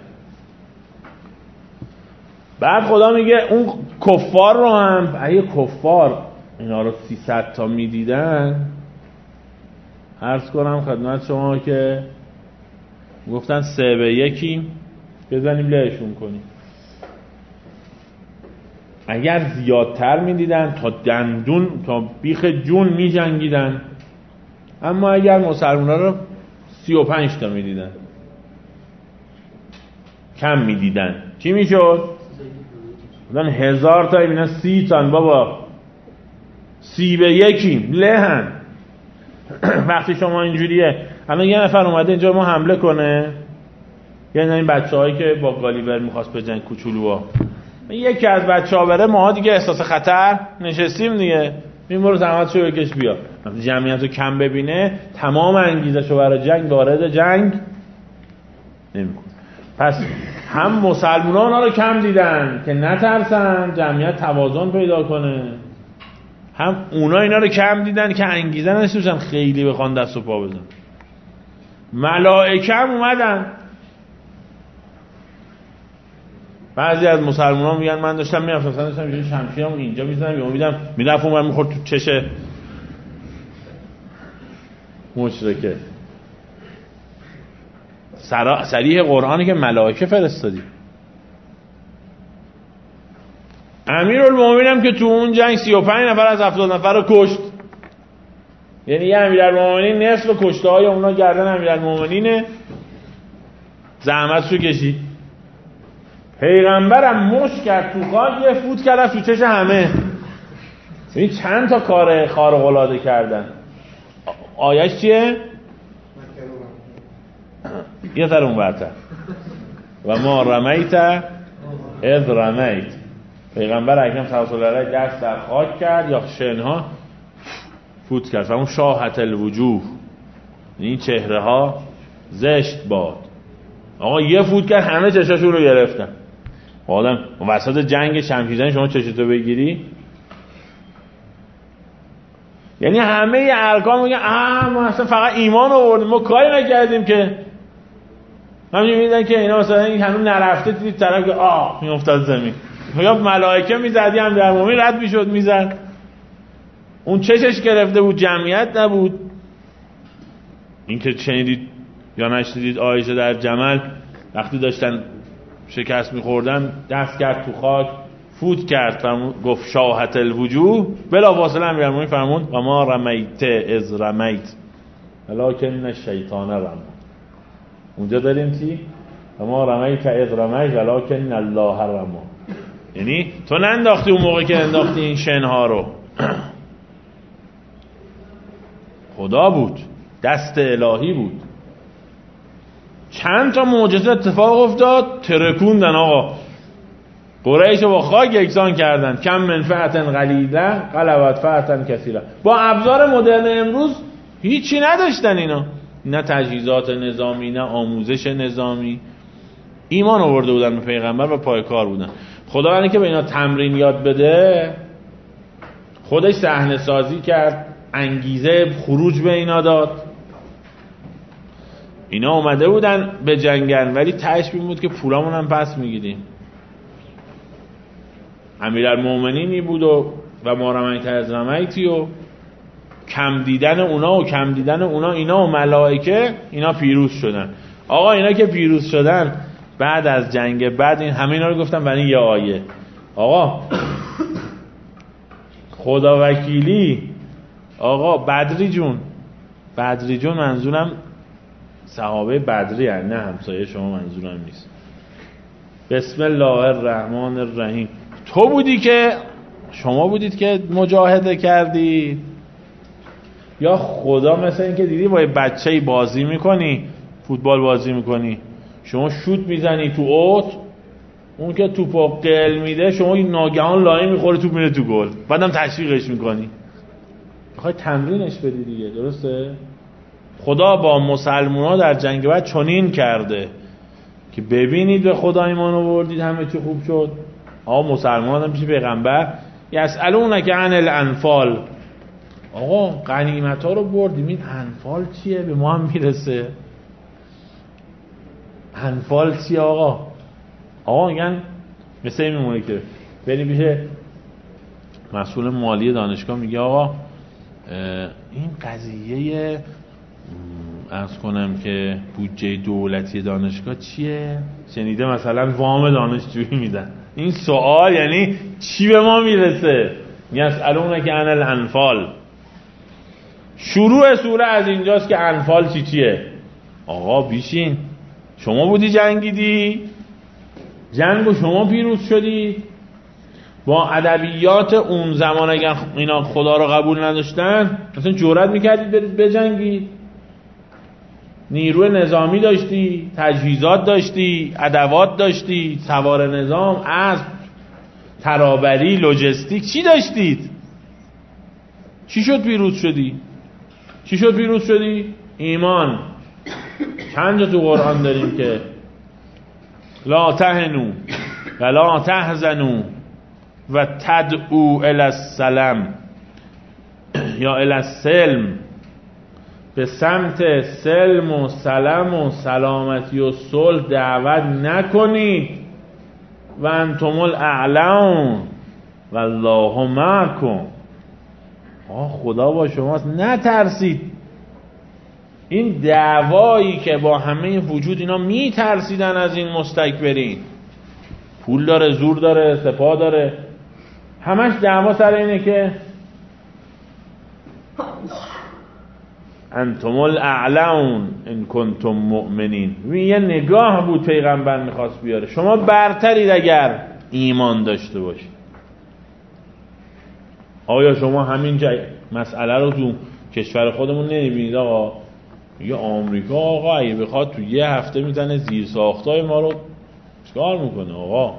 بعد خدا میگه اون کفار رو هم، اگه کفار اینا رو 300 تا میدیدن، عرض کنم خدمت شما که گفتن 3-1 بزنیم لهشون کنیم. اگر زیادتر میدیدن تا دندون، تا بیخ جون میجنگیدن. اما اگر مسلمان‌ها رو 35 تا میدیدن، کم میدیدن، چی میشد؟ بودن 1000 تا، اینا 30 تا. بابا 30-1 لهن. وقتی شما اینجوریه، الان یه نفر اومده اینجا ما حمله کنه، یعنی این بچه‌هایی که با گالیور می‌خواست بزنن کوچولوها، یکی از بچه‌ها بره، ماها دیگه احساس خطر نشستیم دیگه، این برو زحمتشو بکش بیا. وقتی جمعیتو کم ببینه، تمام انگیزشو برای جنگ وارد جنگ نمیکنه. پس هم مسلمانان ها رو کم دیدن که نترسن جمعیت توازن پیدا کنه، هم اونا اینا رو کم دیدن که انگیزه نداشته خیلی بخوان دست و پا بزن. ملائکه هم اومدن. بعضی از مسلمانان میگن من داشتم میرفتم داشتم شمشیرمو اینجا میزنم یا میدم میرفت اونور میخورد تو چش مشرکه. صریح قرآنی که ملائکه فرستادی. امیرالمومنین که تو اون جنگ 35 نفر از 70 نفر رو کشت. یعنی یه امیرالمومنین نصف کشته های اونا گردن امیرالمومنینه، زحمتشو کشید. پیغمبرم مشت کرد تو خاک، یه فوت کرد تو چش همه. این چند تا کار خارق العاده کردن. آیش چیه؟ یه ذره اون برتر و ما رمیت اذ رمیت. پیغمبر اکرم صلی الله علیه و آله دست در خاک کرد یا شنها فوت کرد و اون شاهت الوجوه، این چهره ها زشت باد. آقا یه فوت کرد همه چشاشون رو گرفتن. آدم وسط جنگ شمشیرزنی شما چشتو بگیری، یعنی همه ارکان میگن ما اصلا فقط ایمان آوردیم، ما کاری نکردیم که. همین میدن که اینا مثلا این هنوز نرفته دید طرف که میافتاد زمین، یا ملائکه میزدی هم در مومن رد میشد میزد. اون چشش گرفته بود، جمعیت نبود. این که شنیدید یا نشنیدید عایشه در جمل وقتی داشتن شکست میخوردن دست کرد تو خاک فوت کرد، گفت شاهت الوجوه، بلا فاصله امیرالمومنین فرمود و ما رمیت اذ رمیت ولکن الشیطان رمی. اونجا داریم چی؟ و ما رمیت اذ رمیت ولکن الله رمی. یعنی تو ننداختی اون موقع که انداختی این شنها رو، خدا بود، دست الهی بود. چند تا معجزه اتفاق افتاد، ترکوندن آقا. قریش رو با خاک یکسان کردن. کم من فئة قلیله غلبت فئة کثیره. با ابزار مدرن امروز هیچی نداشتن اینا، نه تجهیزات نظامی نه آموزش نظامی. ایمان آورده بودن به پیغمبر و پای کار بودن. خدا یعنی که به اینا تمرین یاد بده، خودش صحنه سازی کرد، انگیزه خروج به اینا داد. اینا اومده بودن به جنگن ولی تهش بود که پولامون هم پس میگیریم. امیرالمومنینی بود و ما رمیت اذ رمیتی و کم دیدن اونا اینا و ملائکه اینا پیروز شدن. آقا اینا که پیروز شدن بعد از جنگ بعد این همه اینا رو گفتم برای یه آیه. آقا خدا وکیلی، آقا بدری جون منظورم صحابه بدری هست، نه همسایه شما منظورم نیست. بسم الله الرحمن الرحیم. شما بودید که مجاهده کردید، یا خدا مثل این که دیدی با یه بچه‌ای بازی میکنی، فوتبال بازی میکنی، شما شوت میزنی تو اوت، اون که توپو قل میده شما ناگهان لایه میخوره توپ میره تو گل، بعدم تشویقش میکنی. میخوای تمرینش بدی دیگه، درسته؟ خدا با مسلمونا در جنگ بعد چنین کرده که ببینید به خدا ایمان آوردید همه چی خوب شد. آقا مسلمان هم پیش پیغمبر یسالونک عن الانفال، آقا غنیمت ها رو بردیم، این انفال چیه؟ به ما هم میرسه. انفال چیه آقا میگن مثل این میمونه که بریم پیش مسئول مالی دانشگاه، میگه آقا این قضیه عرض کنم که بودجه دولتی دانشگاه چیه؟ شنیده مثلا وام دانشجویی میدن. این سوال یعنی چی به ما میرسه؟ یسالونک عن الانفال. شروع سوره از اینجاست که انفال چیه. آقا بیشین، شما بودی جنگیدی، جنگو شما پیروز شدی. با ادبیات اون زمان اگر اینا خدا رو قبول نداشتن مثلا جرئت میکردید برید بجنگید. نیروی نظامی داشتی، تجهیزات داشتی، ادوات داشتی، سوار نظام، اسب، ترابری، لوجستیک، چی داشتید؟ چی شد پیروز شدی؟ ایمان. چند جا تو قرآن داریم که لا تهنوا ولا تحزنوا و تدعوا الی السلام یا الی السلم، به سمت سلم و سلام و سلامتی و صلح دعوت نکنید. و انتم الاعلون والله معکم، خدا با شماست، نترسید. این دعوایی که با همه وجود اینا میترسیدن از این مستکبرین، پول داره، زور داره، سپاه داره، همش دعوا سر اینه که انتم الاعلون ان کنتم مؤمنین. یه نگاه بود پیغمبر میخواست بیاره، شما برترید اگر ایمان داشته باشید. آیا شما همین مسئله رو تو کشور خودمون نمیبینید؟ آقا یه آمریکا آقا اگه بخواد تو یه هفته میزنه زیر ساختای ما رو چیکار میکنه؟ آقا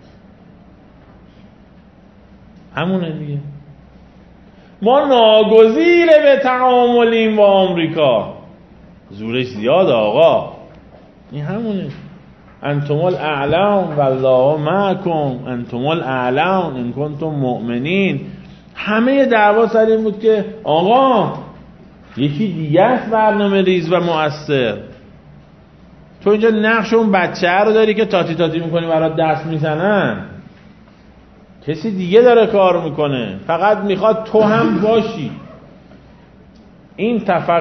همونه دیگه. ما ناگزیر به تعاملیم با آمریکا، زورش زیاد آقا. این همونه. انتم الاعلون والله معکم انتم الاعلون ان کنتم مؤمنین. همه دعوا سر این بود که آقا یکی دیگه است برنامه ریز و مؤثر. تو اینجا نقش اون بچه رو داری که تاتی تاتی میکنی برات دست میزنن، کسی دیگه داره کار میکنه، فقط میخواد تو هم باشی. این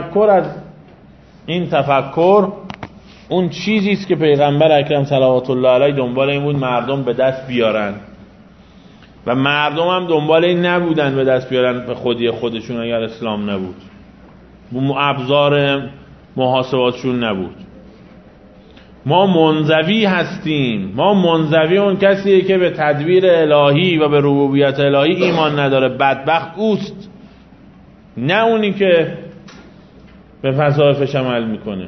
تفکر اون چیزیست که پیغمبر اکرم صلوات الله علیه دنبال این بود مردم به دست بیارن، و مردم هم دنبال این نبودن به دست بیارن به خودی خودشون اگر اسلام نبود، ابزار محاسباتشون نبود. ما منزوی هستیم، ما منزوی اون کسیه که به تدبیر الهی و به ربوبیت الهی ایمان نداره، بدبخت اوست، نه اونی که به وظایفش عمل میکنه.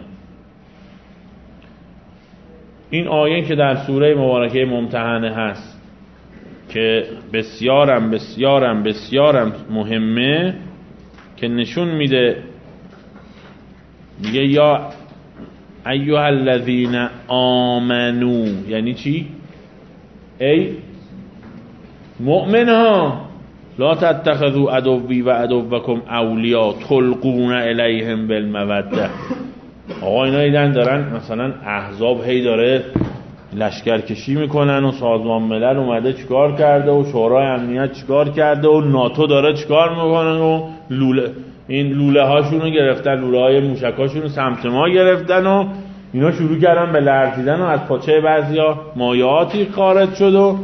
این آیه که در سوره مبارکه ممتحنه هست که بسیارم بسیارم بسیارم مهمه، که نشون میده میگه یا ایها الذین آمنو، یعنی چی؟ ای مؤمن ها، لا تتخذوا عدوی و عدوکم اولیاء تلقون الیهم بالموده. آقا اینا دیدن دارن مثلا احزاب هی داره لشکرکشی میکنن و سازمان ملل اومده چیکار کرده و شورای امنیت چیکار کرده و ناتو داره چیکار میکنن و این لوله هاشون رو گرفتن، لوله های موشک هاشون رو سمت ما گرفتن و اینا شروع کردن به لرزیدن و از پاچه بعضیا مایعاتی خارج شد و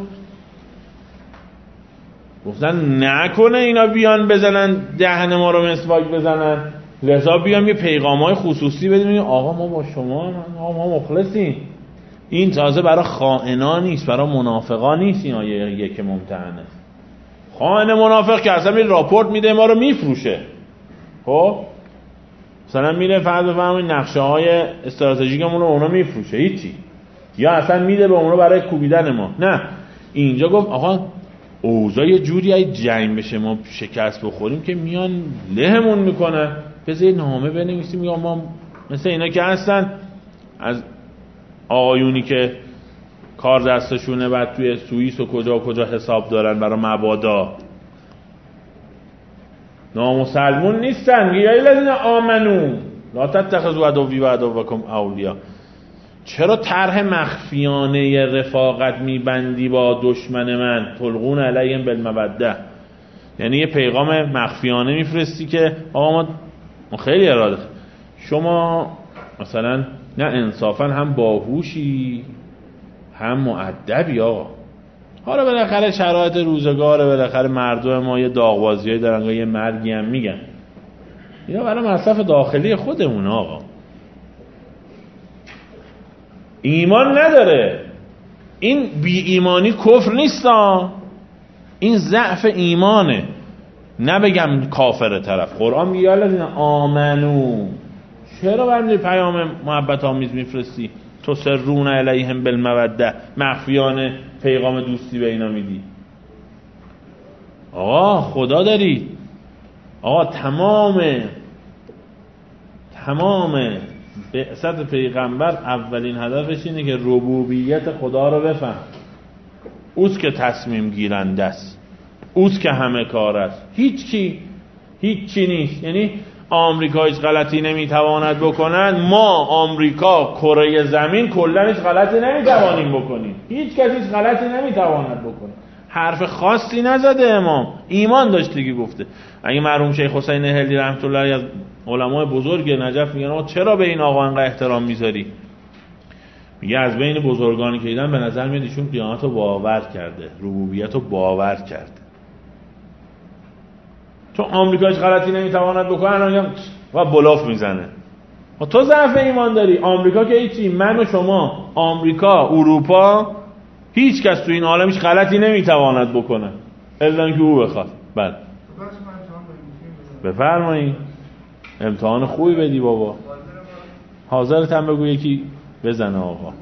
گفتن نکنه اینا بیان بزنن دهن ما رو مسواک بزنن، لذا بیام یه پیغام‌های خصوصی بدیم آقا ما با شما، ما مخلصیم. این تازه برای خائنا نیست، برای منافقا نیست. این آیه یک ممتحنه. خائن منافق که اصلا می راپورت میده ما رو میفروشه، خب مثلا میره فرض بفرمایید نقشه های استراتژیکمون رو اونا میفروشه، هیچی، یا اصلا میده به اونا برای کوبیدن ما. نه، اینجا گفت آقا اوضاع یه جوری ای جنگ بشه ما شکست بخوریم که میان لهمون میکنن، بذار نامه بنویسیم میگم ما مثل اینا که هستن از آقایونی که کار دستشونه بعد توی سوئیس و کجا حساب دارن برای مبادا، نامسلمون نیستن. یا الذین آمنو لا تتخذوا عدوی و عدوکم اولیاء. چرا طرح مخفیانه رفاقت میبندی با دشمن من؟ تلقون علیهم بالموده، یعنی یه پیغام مخفیانه میفرستی که آقا ما خیلی اراده، شما مثلا نه انصافا هم باهوشی هم مؤدبی آقا. حالا بالاخره شرایط روزگاره، بالاخره مردم ما یه داغبازیایی دارن، یه مرگی هم میگن، اینا برای مصرف داخلی خودمون آقا. ایمان نداره، این بی ایمانی کفر نیست، این ضعف ایمانه، نه بگم کافر طرف. قرآن میگه الذین آمنو، چرا برمی پیام محبت آمیز میفرستی؟ تسرون علیهم بالموده، مخفیانه پیغام دوستی به اینا میدی. آقا خدا داری، آقا تمام بعثت پیغمبر اولین هدفش اینه که ربوبیت خدا رو بفهم. اوست که تصمیم گیرنده است، اوست که همه کار است، هیچی نیست. یعنی آمریکا هیچ غلطی نمیتواند بکنند، ما آمریکا کره زمین کلا هیچ غلطی نمیتوانیم بکنیم، هیچ کسی هیچ غلطی نمیتواند بکنه. حرف خاصی نزده امام، ایمان داشته که گفته. اگه مرحوم شیخ حسین هلی رحمت الله علیه از علمای بزرگ نجف میگن آقا چرا به این آقا انقدر احترام میذاری؟ میگه از بین بزرگانی که دیدن به نظر میاد ایشون قیامت رو باور کرده، ربوبیت رو باور کرده. چون آمریکا هیچ غلطی نمیتواند بکنه الان و بلاف میزنه. تو ضعف ایمان داری. آمریکا که هیچی، من و شما، آمریکا، اروپا، هیچ کس تو این عالم هیچ غلطی نمیتواند بکنه الا اینکه او بخواد. بله بفرمایید. امتحان خوبی بدی بابا. حاضرت هم بگو یکی بزنه آقا.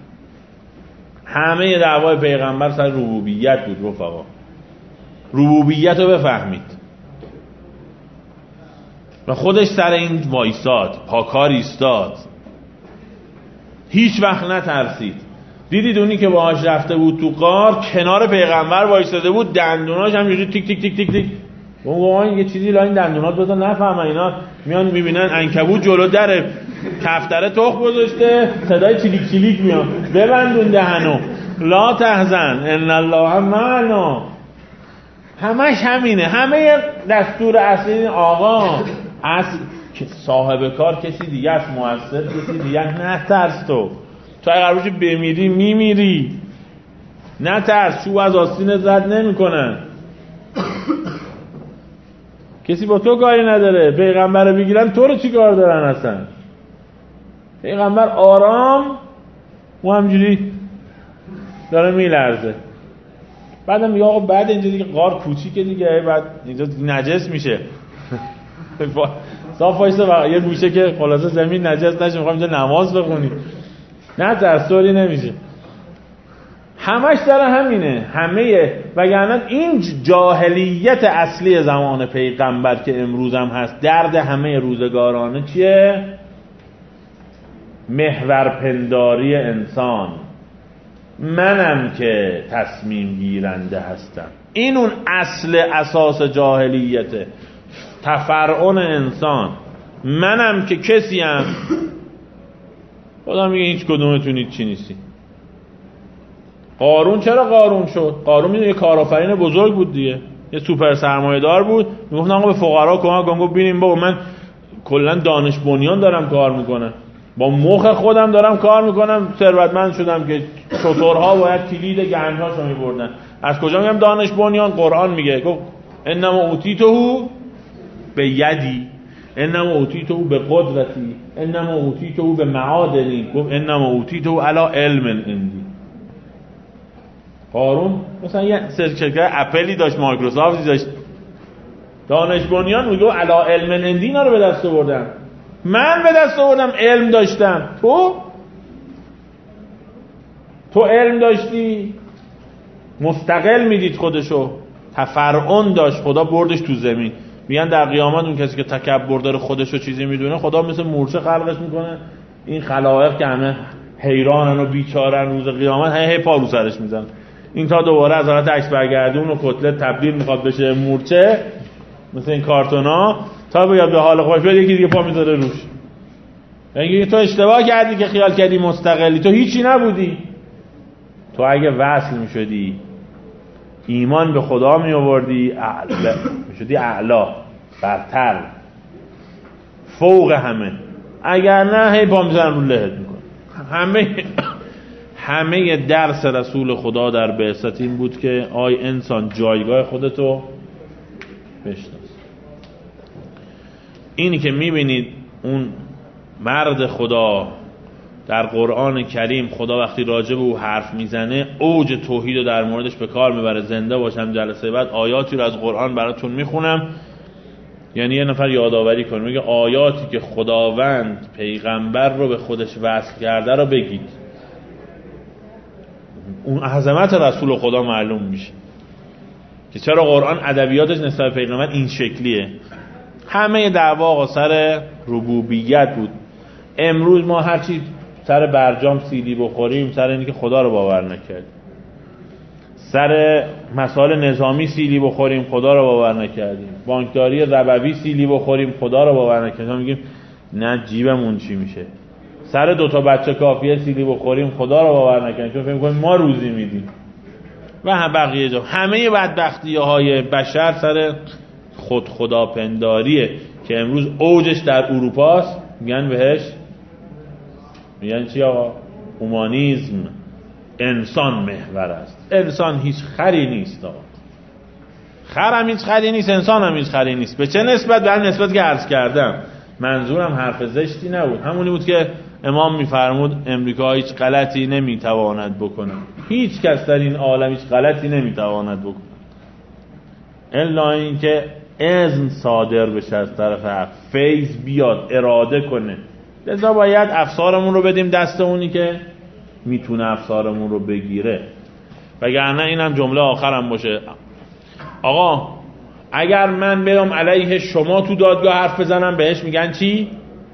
همه دعوای پیغمبر سر ربوبیت بود رفقا. ربوبیت رو بفهمید و خودش سر این وایساد، پاکار ایستاد، هیچ وقت نترسید. دیدید اونی که باهاش رفته بود تو غار کنار پیغمبر وایساده بود، دندوناش همینجوری تیک تیک تیک تیک تیک. اون یه چیزی لا این دندونات بزن نفهمن. اینا میان میبینن عنکبوت جلو در کفتره تخم گذاشته، صدای چلیک چلیک میاد، ببندون دهنو، لا تحزن ان الله معنا. همش همینه. همه دستور اصلی آقا اصل که صاحب کار کسی دیگه است، مؤثر کسی دیگه. نترس تو اگه قرار باشه بمیری میمیری. نترس، چوب از آستینت رد نمیکنن. کسی با تو کاری نداره. پیغمبر رو بگیرن تو رو چی کار دارن اصلا؟ پیغمبر آرام و همجوری داره میلرزه. بعدم میگه آقا بعد اینجا دیگه غار کوچیکه دیگه، بعد اینجا نجس میشه. صاف وایسه یه گوشه که خلاصه زمین نجس نشه، میخوام اینجا نماز بخونی. نه ترسوری نمیشه. همش داره همینه. همه وگرنه این جاهلیت اصلی زمان پیغمبر که امروز هم هست، درد همه روزگارانه چیه؟ محورپنداری انسان. منم که تصمیم گیرنده هستم. این اون اصل اساس جاهلیته، تفرعن انسان. منم که کسیم. خدا میگه هیچ کدومتون هیچ چی نیستی. قارون چرا قارون شد؟ قارون میدونه یه کارآفرین بزرگ بود دیگه، یه سوپر سرمایه‌دار بود. میگفت آقا به فقرا کمک کن. گفت ببین بابا من کلا دانش بنیان دارم کار میکنم، با مخ خودم دارم کار میکنم، ثروتمند شدم که شترها باید کلید گنج‌هاشو میبردن. از کجا میگم دانش بنیان؟ قرآن میگه گفت انما اوتیته به یدی، انما اوتیته به قدرتی، انما اوتیته به معادنی، گفت انما اوتیته علی علم عندی. قارون مثلا یه شرکت اپلی داشت، مایکروسافتی داشت، دانش بنیان میگه علی علم عندی اینا رو به دست آوردم. من به دست آوردم، علم داشتم. تو علم داشتی، مستقل میدید خودشو، تفرعن داشت، خدا بردش تو زمین. میگن در قیامت اون کسی که تکبر داره خودشو چیزی میدونه، خدا مثل مورچه خلقش میکنه. این خلائق که همه حیرانن و بیچارن روز قیامت، هی پا رو سرش میزنن. این تا دوباره از حالت عکس برگردون و کتلت تبدیل میخواد بشه مورچه، مثل این کارتونا، تا بیاد به حال خودش بیاد یکی دیگه پا میذاره روش. یعنی تو اشتباه کردی که خیال کردی مستقلی، تو هیچی نبودی. تو اگه وصل میشدی، ایمان به خدا می آوردی، میشدی اعلا، برتر، فوق همه. اگر نه هی پا میزنن رو لحت میکن. همه درس رسول خدا در بعثت این بود که آی انسان جایگاه خودتو بشناس. اینی که میبینید اون مرد خدا در قرآن کریم، خدا وقتی راجع به او حرف میزنه اوج توحید رو در موردش به کار میبره. زنده باشم جلسه بعد آیاتی رو از قرآن براتون میخونم، یعنی یه نفر یادآوری کنه، میگه آیاتی که خداوند پیغمبر رو به خودش وصل کرده رو بگید. اون عظمت رسول خدا معلوم میشه که چرا قرآن ادبیاتش نسبت به پیغمبر این شکلیه. همه دعوا آقا سر ربوبیت بود. امروز ما هرچی سر برجام سیلی بخوریم سر اینکه خدا رو باور نکردیم، سر مسائل نظامی سیلی بخوریم خدا رو باور نکردیم، بانکداری ربوی سیلی بخوریم خدا رو باور نکردیم، میگیم نه جیبمون چی میشه، سر 2 تا بچه کافیه سیلی بخوریم خدا رو باور نکردیم چون فکر می‌کنیم ما روزی میدیم و بقیه جا. همه بدبختی‌های بشر سر خداپنداریه که امروز اوجش در اروپاست. میگن بهش میگن چی آقا؟ هومانیسم. انسان محور است. انسان هیچ خری نیست آقا. خر هم هیچ خری نیست، انسان هم هیچ خری نیست. به چه نسبت؟ به همین نسبت که عرض کردم. منظورم حرف زشتی نبود، همونی بود که امام میفرمود امریکا هیچ غلطی نمیتواند بکنه. هیچ کس در این عالم هیچ غلطی نمیتواند بکنه الا اینکه اذن صادر بشه از طرف حق، فیض بیاد، اراده کنه. لذا باید افسارمون رو بدیم دست اونی که میتونه افسارمون رو بگیره. وگرنه اینم جمله آخرم باشه، آقا اگر من بیام علیه شما تو دادگاه حرف بزنم بهش میگن چی؟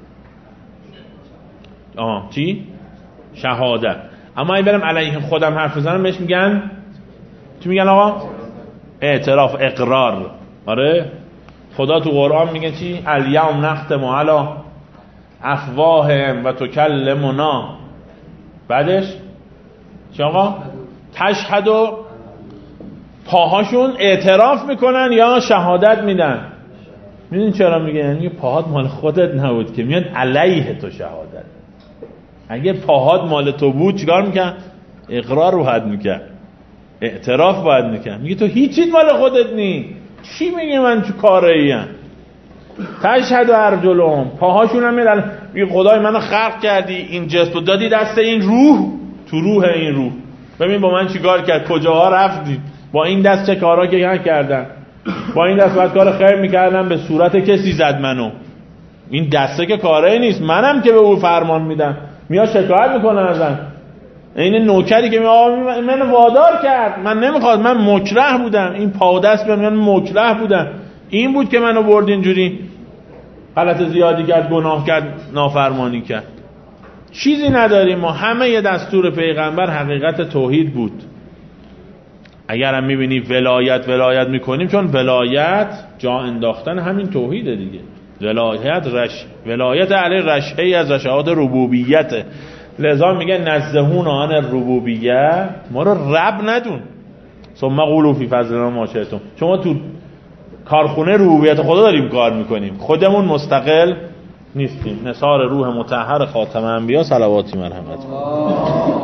چی؟ شهادت. اما اگه برم علیه خودم حرف بزنم بهش میگن چی میگن آقا؟ اعتراف، اقرار. آره خدا تو قرآن میگه چی؟ الیوم نختم علی افواههم و تکلمنا. بعدش چی آقا؟ تشهد و پاهاشون اعتراف میکنن یا شهادت میدن. میدونی چرا میگه؟ یعنی پاهات مال خودت نبود که میاد علیه تو شهادت. اگه پاهات مال تو بود چیکار میکرد؟ اقرار رو حد میکرد، اعتراف باید میکرد. میگه تو هیچی مال خودت نی. چی میگه من چه کاره‌ایم؟ تشهد ارجلهم، پاهاشون هم میرن میگه خدای منو خلق کردی، این جسم رو دادی دست این روح، تو روح این روح ببین با من چیکار کرد، کجاها رفتی، با این دست چه کارا که کردن، با این دست بعد کار خیر میکردم به صورت کسی زد منو. این دسته که کاری نیست، منم که به او فرمان میدم. میاد شکایت میکنه ازن. این نوکری که من وادار کرد، من نمیخواد، من مکره بودم، این پا و دست من مکره بودم، این بود که منو برد اینجوری غلط زیادی کرد، گناه کرد، نافرمانی کرد. چیزی نداریم ما، همه ی دستور پیغمبر حقیقت توحید بود. اگر هم میبینی ولایت میکنیم، چون ولایت جا انداختن همین توحیده دیگه. ولایت علی رشحه از رشحات ربوبیته. لذا میگه نزهون عن الربوبیه، ما رو رب ندون. ثم قولوا فی فضلنا ما شئتم. شما تو کارخونه ربوبیت خدا داریم کار میکنیم، خودمون مستقل نیستیم. نثار روح مطهر خاتم انبیا صلواتی مرحمت.